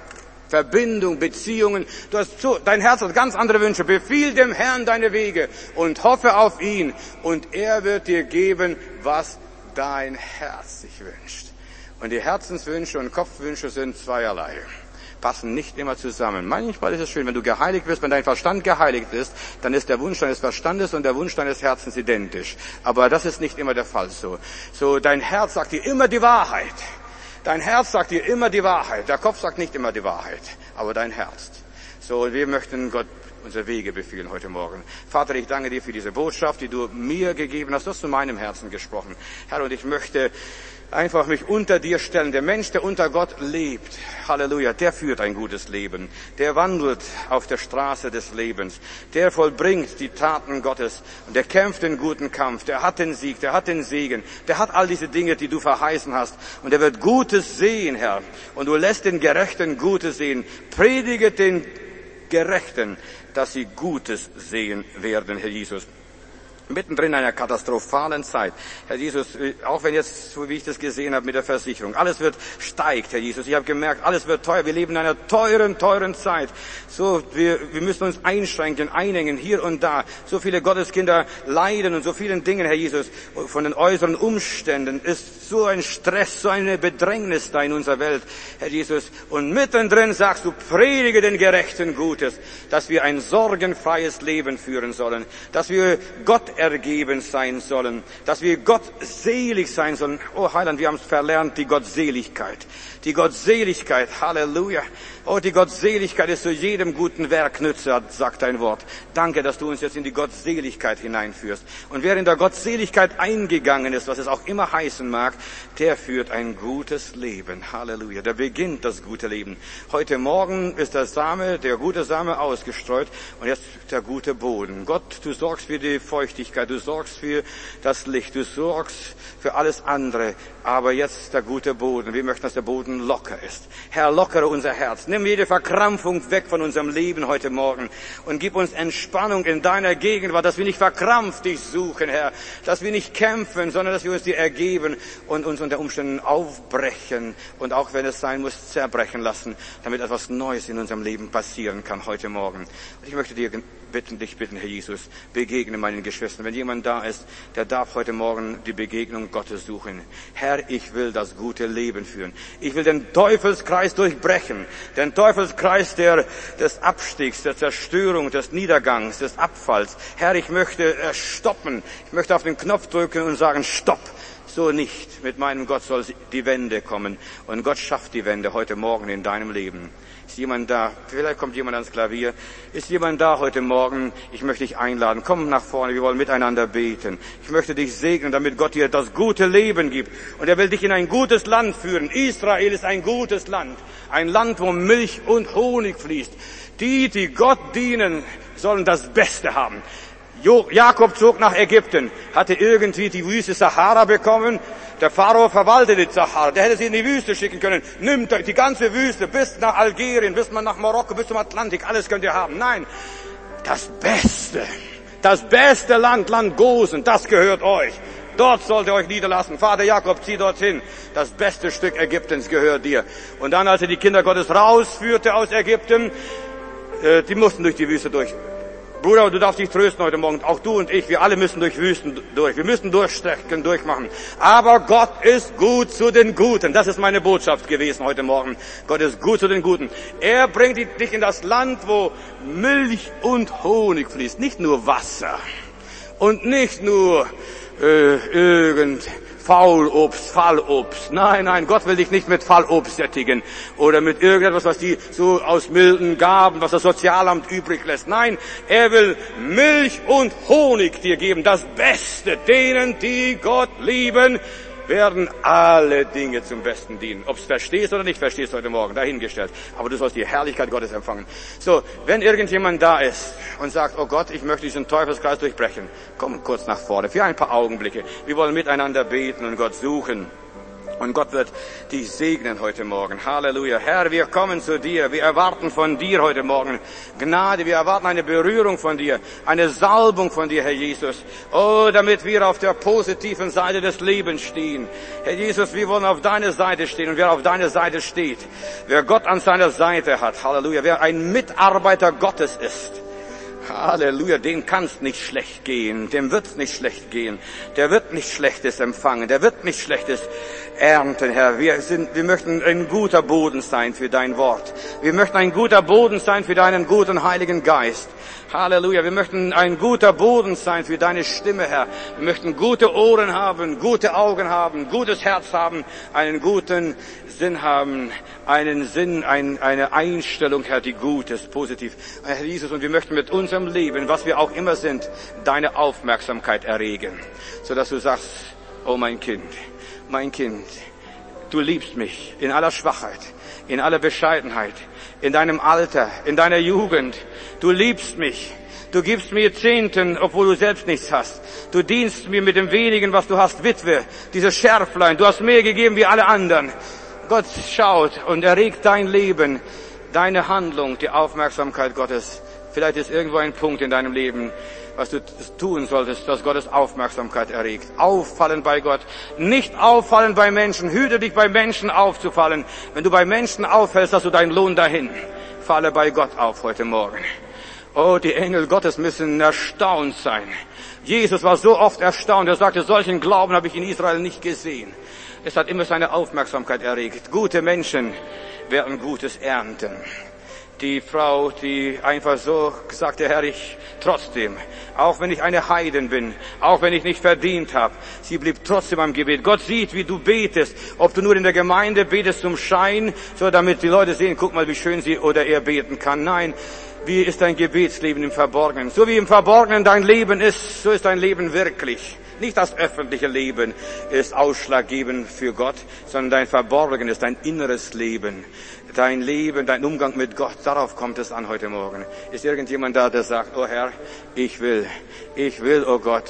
Verbindung, Beziehungen. Du hast so, dein Herz hat ganz andere Wünsche. Befiehl dem Herrn deine Wege und hoffe auf ihn. Und er wird dir geben, was dein Herz sich wünscht. Und die Herzenswünsche und Kopfwünsche sind zweierlei. Passen nicht immer zusammen. Manchmal ist es schön, wenn du geheiligt wirst, wenn dein Verstand geheiligt ist, dann ist der Wunsch deines Verstandes und der Wunsch deines Herzens identisch. Aber das ist nicht immer der Fall so. So, dein Herz sagt dir immer die Wahrheit. Dein Herz sagt dir immer die Wahrheit. Der Kopf sagt nicht immer die Wahrheit, aber dein Herz. So, wir möchten Gott unsere Wege befehlen heute Morgen. Vater, ich danke dir für diese Botschaft, die du mir gegeben hast. Du hast zu meinem Herzen gesprochen. Herr, und ich möchte einfach mich unter dir stellen. Der Mensch, der unter Gott lebt, Halleluja, der führt ein gutes Leben. Der wandelt auf der Straße des Lebens. Der vollbringt die Taten Gottes. Und der kämpft den guten Kampf. Der hat den Sieg, der hat den Segen. Der hat all diese Dinge, die du verheißen hast. Und er wird Gutes sehen, Herr. Und du lässt den Gerechten Gutes sehen. Predige den Gerechten, dass sie Gutes sehen werden, Herr Jesus. Mittendrin in einer katastrophalen Zeit. Herr Jesus, auch wenn jetzt, so wie ich das gesehen habe mit der Versicherung, alles wird steigt, Herr Jesus. Ich habe gemerkt, alles wird teuer. Wir leben in einer teuren, teuren Zeit. So, wir, wir müssen uns einschränken, einengen, hier und da. So viele Gotteskinder leiden und so vielen Dingen, Herr Jesus, von den äußeren Umständen ist so ein Stress, so eine Bedrängnis da in unserer Welt, Herr Jesus. Und mittendrin sagst du, predige den Gerechten Gutes, dass wir ein sorgenfreies Leben führen sollen, dass wir Gott ergeben sein sollen, dass wir gottselig sein sollen. Oh Heiland, wir haben es verlernt, die Gottseligkeit. Die Gottseligkeit, Halleluja. Oh, die Gottseligkeit ist zu jedem guten Werk Nütze, sagt dein Wort. Danke, dass du uns jetzt in die Gottseligkeit hineinführst. Und wer in der Gottseligkeit eingegangen ist, was es auch immer heißen mag, der führt ein gutes Leben. Halleluja. Der beginnt das gute Leben. Heute Morgen ist der Same, der gute Same ausgestreut und jetzt der gute Boden. Gott, du sorgst für die Feuchtigkeit, du sorgst für das Licht, du sorgst für alles andere. Aber jetzt der gute Boden. Wir möchten, dass der Boden locker ist. Herr, lockere unser Herz. Nimm jede Verkrampfung weg von unserem Leben heute Morgen und gib uns Entspannung in deiner Gegenwart, dass wir nicht verkrampft dich suchen, Herr. Dass wir nicht kämpfen, sondern dass wir uns dir ergeben und uns unter Umständen aufbrechen und auch wenn es sein muss, zerbrechen lassen, damit etwas Neues in unserem Leben passieren kann heute Morgen. Und ich möchte dir bitten, dich bitten, Herr Jesus, begegne meinen Geschwistern. Wenn jemand da ist, der darf heute Morgen die Begegnung Gottes suchen. Herr, ich will das gute Leben führen. Ich will den Teufelskreis durchbrechen. Den Teufelskreis der, des Abstiegs, der Zerstörung, des Niedergangs, des Abfalls. Herr, ich möchte äh, stoppen. Ich möchte auf den Knopf drücken und sagen, stopp. So nicht. Mit meinem Gott soll die Wende kommen. Und Gott schafft die Wende heute Morgen in deinem Leben. Ist jemand da? Vielleicht kommt jemand ans Klavier. Ist jemand da heute Morgen? Ich möchte dich einladen. Komm nach vorne. Wir wollen miteinander beten. Ich möchte dich segnen, damit Gott dir das gute Leben gibt. Und er will dich in ein gutes Land führen. Israel ist ein gutes Land. Ein Land, wo Milch und Honig fließt. Die, die Gott dienen, sollen das Beste haben. Jakob zog nach Ägypten, hatte irgendwie die Wüste Sahara bekommen. Der Pharao verwaltet die Sahara. Der hätte sie in die Wüste schicken können. Nimmt die ganze Wüste bis nach Algerien, bis nach Marokko, bis zum Atlantik. Alles könnt ihr haben. Nein, das Beste, das beste Land, Land Gosen, das gehört euch. Dort sollt ihr euch niederlassen. Vater Jakob, zieh dorthin. Das beste Stück Ägyptens gehört dir. Und dann, als er die Kinder Gottes rausführte aus Ägypten, äh, die mussten durch die Wüste durch. Bruder, du darfst dich trösten heute Morgen. Auch du und ich, wir alle müssen durch Wüsten durch. Wir müssen durchstrecken, durchmachen. Aber Gott ist gut zu den Guten. Das ist meine Botschaft gewesen heute Morgen. Gott ist gut zu den Guten. Er bringt dich in das Land, wo Milch und Honig fließt. Nicht nur Wasser. Und nicht nur äh, irgend Faulobst, Fallobst. Nein, nein, Gott will dich nicht mit Fallobst sättigen oder mit irgendetwas, was die so aus milden Gaben, was das Sozialamt übrig lässt. Nein, er will Milch und Honig dir geben, das Beste. Denen, die Gott lieben, werden alle Dinge zum Besten dienen. Ob es verstehst oder nicht verstehst heute Morgen, dahingestellt. Aber du sollst die Herrlichkeit Gottes empfangen. So, wenn irgendjemand da ist und sagt, oh Gott, ich möchte diesen Teufelskreis durchbrechen, komm kurz nach vorne, für ein paar Augenblicke. Wir wollen miteinander beten und Gott suchen. Und Gott wird dich segnen heute Morgen. Halleluja. Herr, wir kommen zu dir. Wir erwarten von dir heute Morgen Gnade. Wir erwarten eine Berührung von dir, eine Salbung von dir, Herr Jesus. Oh, damit wir auf der positiven Seite des Lebens stehen. Herr Jesus, wir wollen auf deiner Seite stehen. Und wer auf deiner Seite steht, wer Gott an seiner Seite hat, Halleluja, wer ein Mitarbeiter Gottes ist, Halleluja, dem kann's nicht schlecht gehen, dem wird's nicht schlecht gehen, der wird nicht Schlechtes empfangen, der wird nicht Schlechtes ernten, Herr. Wir sind, wir möchten ein guter Boden sein für dein Wort. Wir möchten ein guter Boden sein für deinen guten Heiligen Geist. Halleluja, wir möchten ein guter Boden sein für deine Stimme, Herr. Wir möchten gute Ohren haben, gute Augen haben, gutes Herz haben, einen guten Sinn haben, einen Sinn, ein, eine Einstellung, Herr, die gut ist, positiv. Herr Jesus, und wir möchten mit unserem Leben, was wir auch immer sind, deine Aufmerksamkeit erregen, sodass du sagst, oh mein Kind, mein Kind, du liebst mich in aller Schwachheit, in aller Bescheidenheit, in deinem Alter, in deiner Jugend. Du liebst mich. Du gibst mir Zehnten, obwohl du selbst nichts hast. Du dienst mir mit dem wenigen, was du hast, Witwe, dieses Schärflein. Du hast mehr gegeben wie alle anderen. Gott schaut und erregt dein Leben, deine Handlung, die Aufmerksamkeit Gottes. Vielleicht ist irgendwo ein Punkt in deinem Leben, was du tun solltest, dass Gottes Aufmerksamkeit erregt. Auffallen bei Gott, nicht auffallen bei Menschen. Hüte dich bei Menschen aufzufallen. Wenn du bei Menschen auffällst, hast du deinen Lohn dahin. Falle bei Gott auf heute Morgen. Oh, die Engel Gottes müssen erstaunt sein. Jesus war so oft erstaunt. Er sagte, solchen Glauben habe ich in Israel nicht gesehen. Es hat immer seine Aufmerksamkeit erregt. Gute Menschen werden Gutes ernten. Die Frau, die einfach so sagte, Herr, ich trotzdem, auch wenn ich eine Heiden bin, auch wenn ich nicht verdient habe, sie blieb trotzdem am Gebet. Gott sieht, wie du betest, ob du nur in der Gemeinde betest zum Schein, so damit die Leute sehen, guck mal, wie schön sie oder er beten kann. Nein, wie ist dein Gebetsleben im Verborgenen? So wie im Verborgenen dein Leben ist, so ist dein Leben wirklich. Nicht das öffentliche Leben ist ausschlaggebend für Gott, sondern dein Verborgenes, dein inneres Leben. Dein Leben, dein Umgang mit Gott, darauf kommt es an heute Morgen. Ist irgendjemand da, der sagt, oh Herr, ich will, ich will, oh Gott,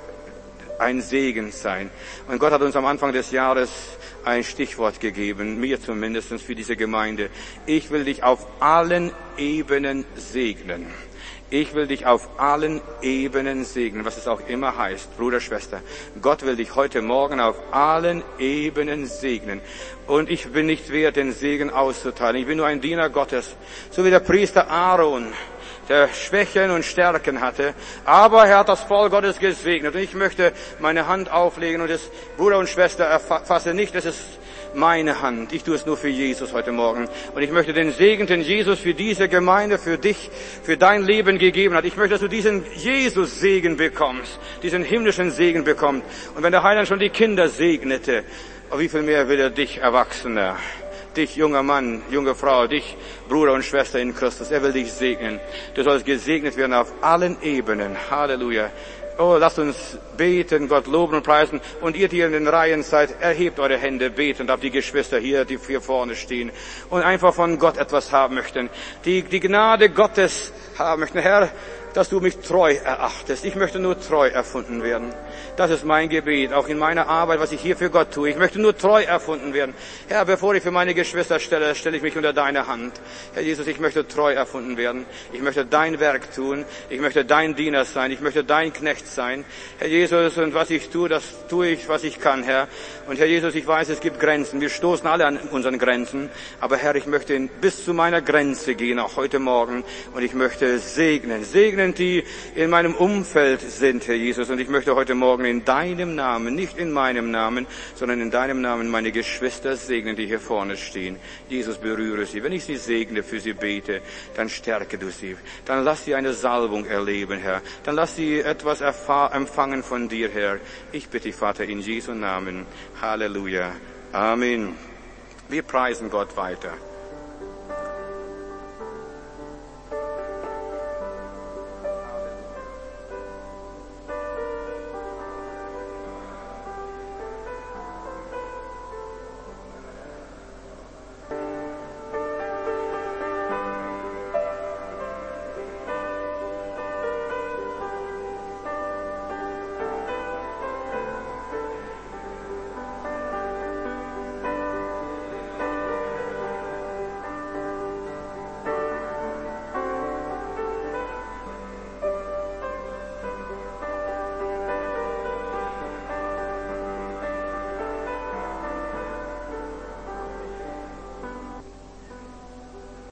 ein Segen sein. Und Gott hat uns am Anfang des Jahres ein Stichwort gegeben, mir zumindest für diese Gemeinde. Ich will dich auf allen Ebenen segnen. Ich will dich auf allen Ebenen segnen, was es auch immer heißt, Bruder, Schwester. Gott will dich heute Morgen auf allen Ebenen segnen. Und ich bin nicht wert, den Segen auszuteilen. Ich bin nur ein Diener Gottes. So wie der Priester Aaron, der Schwächen und Stärken hatte. Aber er hat das Volk Gottes gesegnet. Und ich möchte meine Hand auflegen und es, Bruder und Schwester, erfasse nicht, dass es meine Hand. Ich tue es nur für Jesus heute Morgen. Und ich möchte den Segen, den Jesus für diese Gemeinde, für dich, für dein Leben gegeben hat. Ich möchte, dass du diesen Jesus-Segen bekommst, diesen himmlischen Segen bekommst. Und wenn der Heiland schon die Kinder segnete, wie viel mehr will er dich, Erwachsener, dich, junger Mann, junge Frau, dich, Bruder und Schwester in Christus. Er will dich segnen. Du sollst gesegnet werden auf allen Ebenen. Halleluja. Oh, lasst uns beten, Gott loben und preisen. Und ihr, die in den Reihen seid, erhebt eure Hände, betend auf die Geschwister hier, die hier vorne stehen und einfach von Gott etwas haben möchten. Die, die Gnade Gottes haben möchten. Herr, dass du mich treu erachtest. Ich möchte nur treu erfunden werden. Das ist mein Gebet, auch in meiner Arbeit, was ich hier für Gott tue. Ich möchte nur treu erfunden werden. Herr, bevor ich für meine Geschwister stelle, stelle ich mich unter deine Hand. Herr Jesus, ich möchte treu erfunden werden. Ich möchte dein Werk tun. Ich möchte dein Diener sein. Ich möchte dein Knecht sein. Herr Jesus, und was ich tue, das tue ich, was ich kann, Herr. Und Herr Jesus, ich weiß, es gibt Grenzen. Wir stoßen alle an unseren Grenzen. Aber Herr, ich möchte bis zu meiner Grenze gehen, auch heute Morgen. Und ich möchte segnen, segnen, die in meinem Umfeld sind, Herr Jesus. Und ich möchte heute Morgen in deinem Namen, nicht in meinem Namen, sondern in deinem Namen meine Geschwister segnen, die hier vorne stehen. Jesus, berühre sie. Wenn ich sie segne, für sie bete, dann stärke du sie. Dann lass sie eine Salbung erleben, Herr. Dann lass sie etwas empfangen von dir, Herr. Ich bitte dich, Vater, in Jesu Namen. Halleluja. Amen. Wir preisen Gott weiter.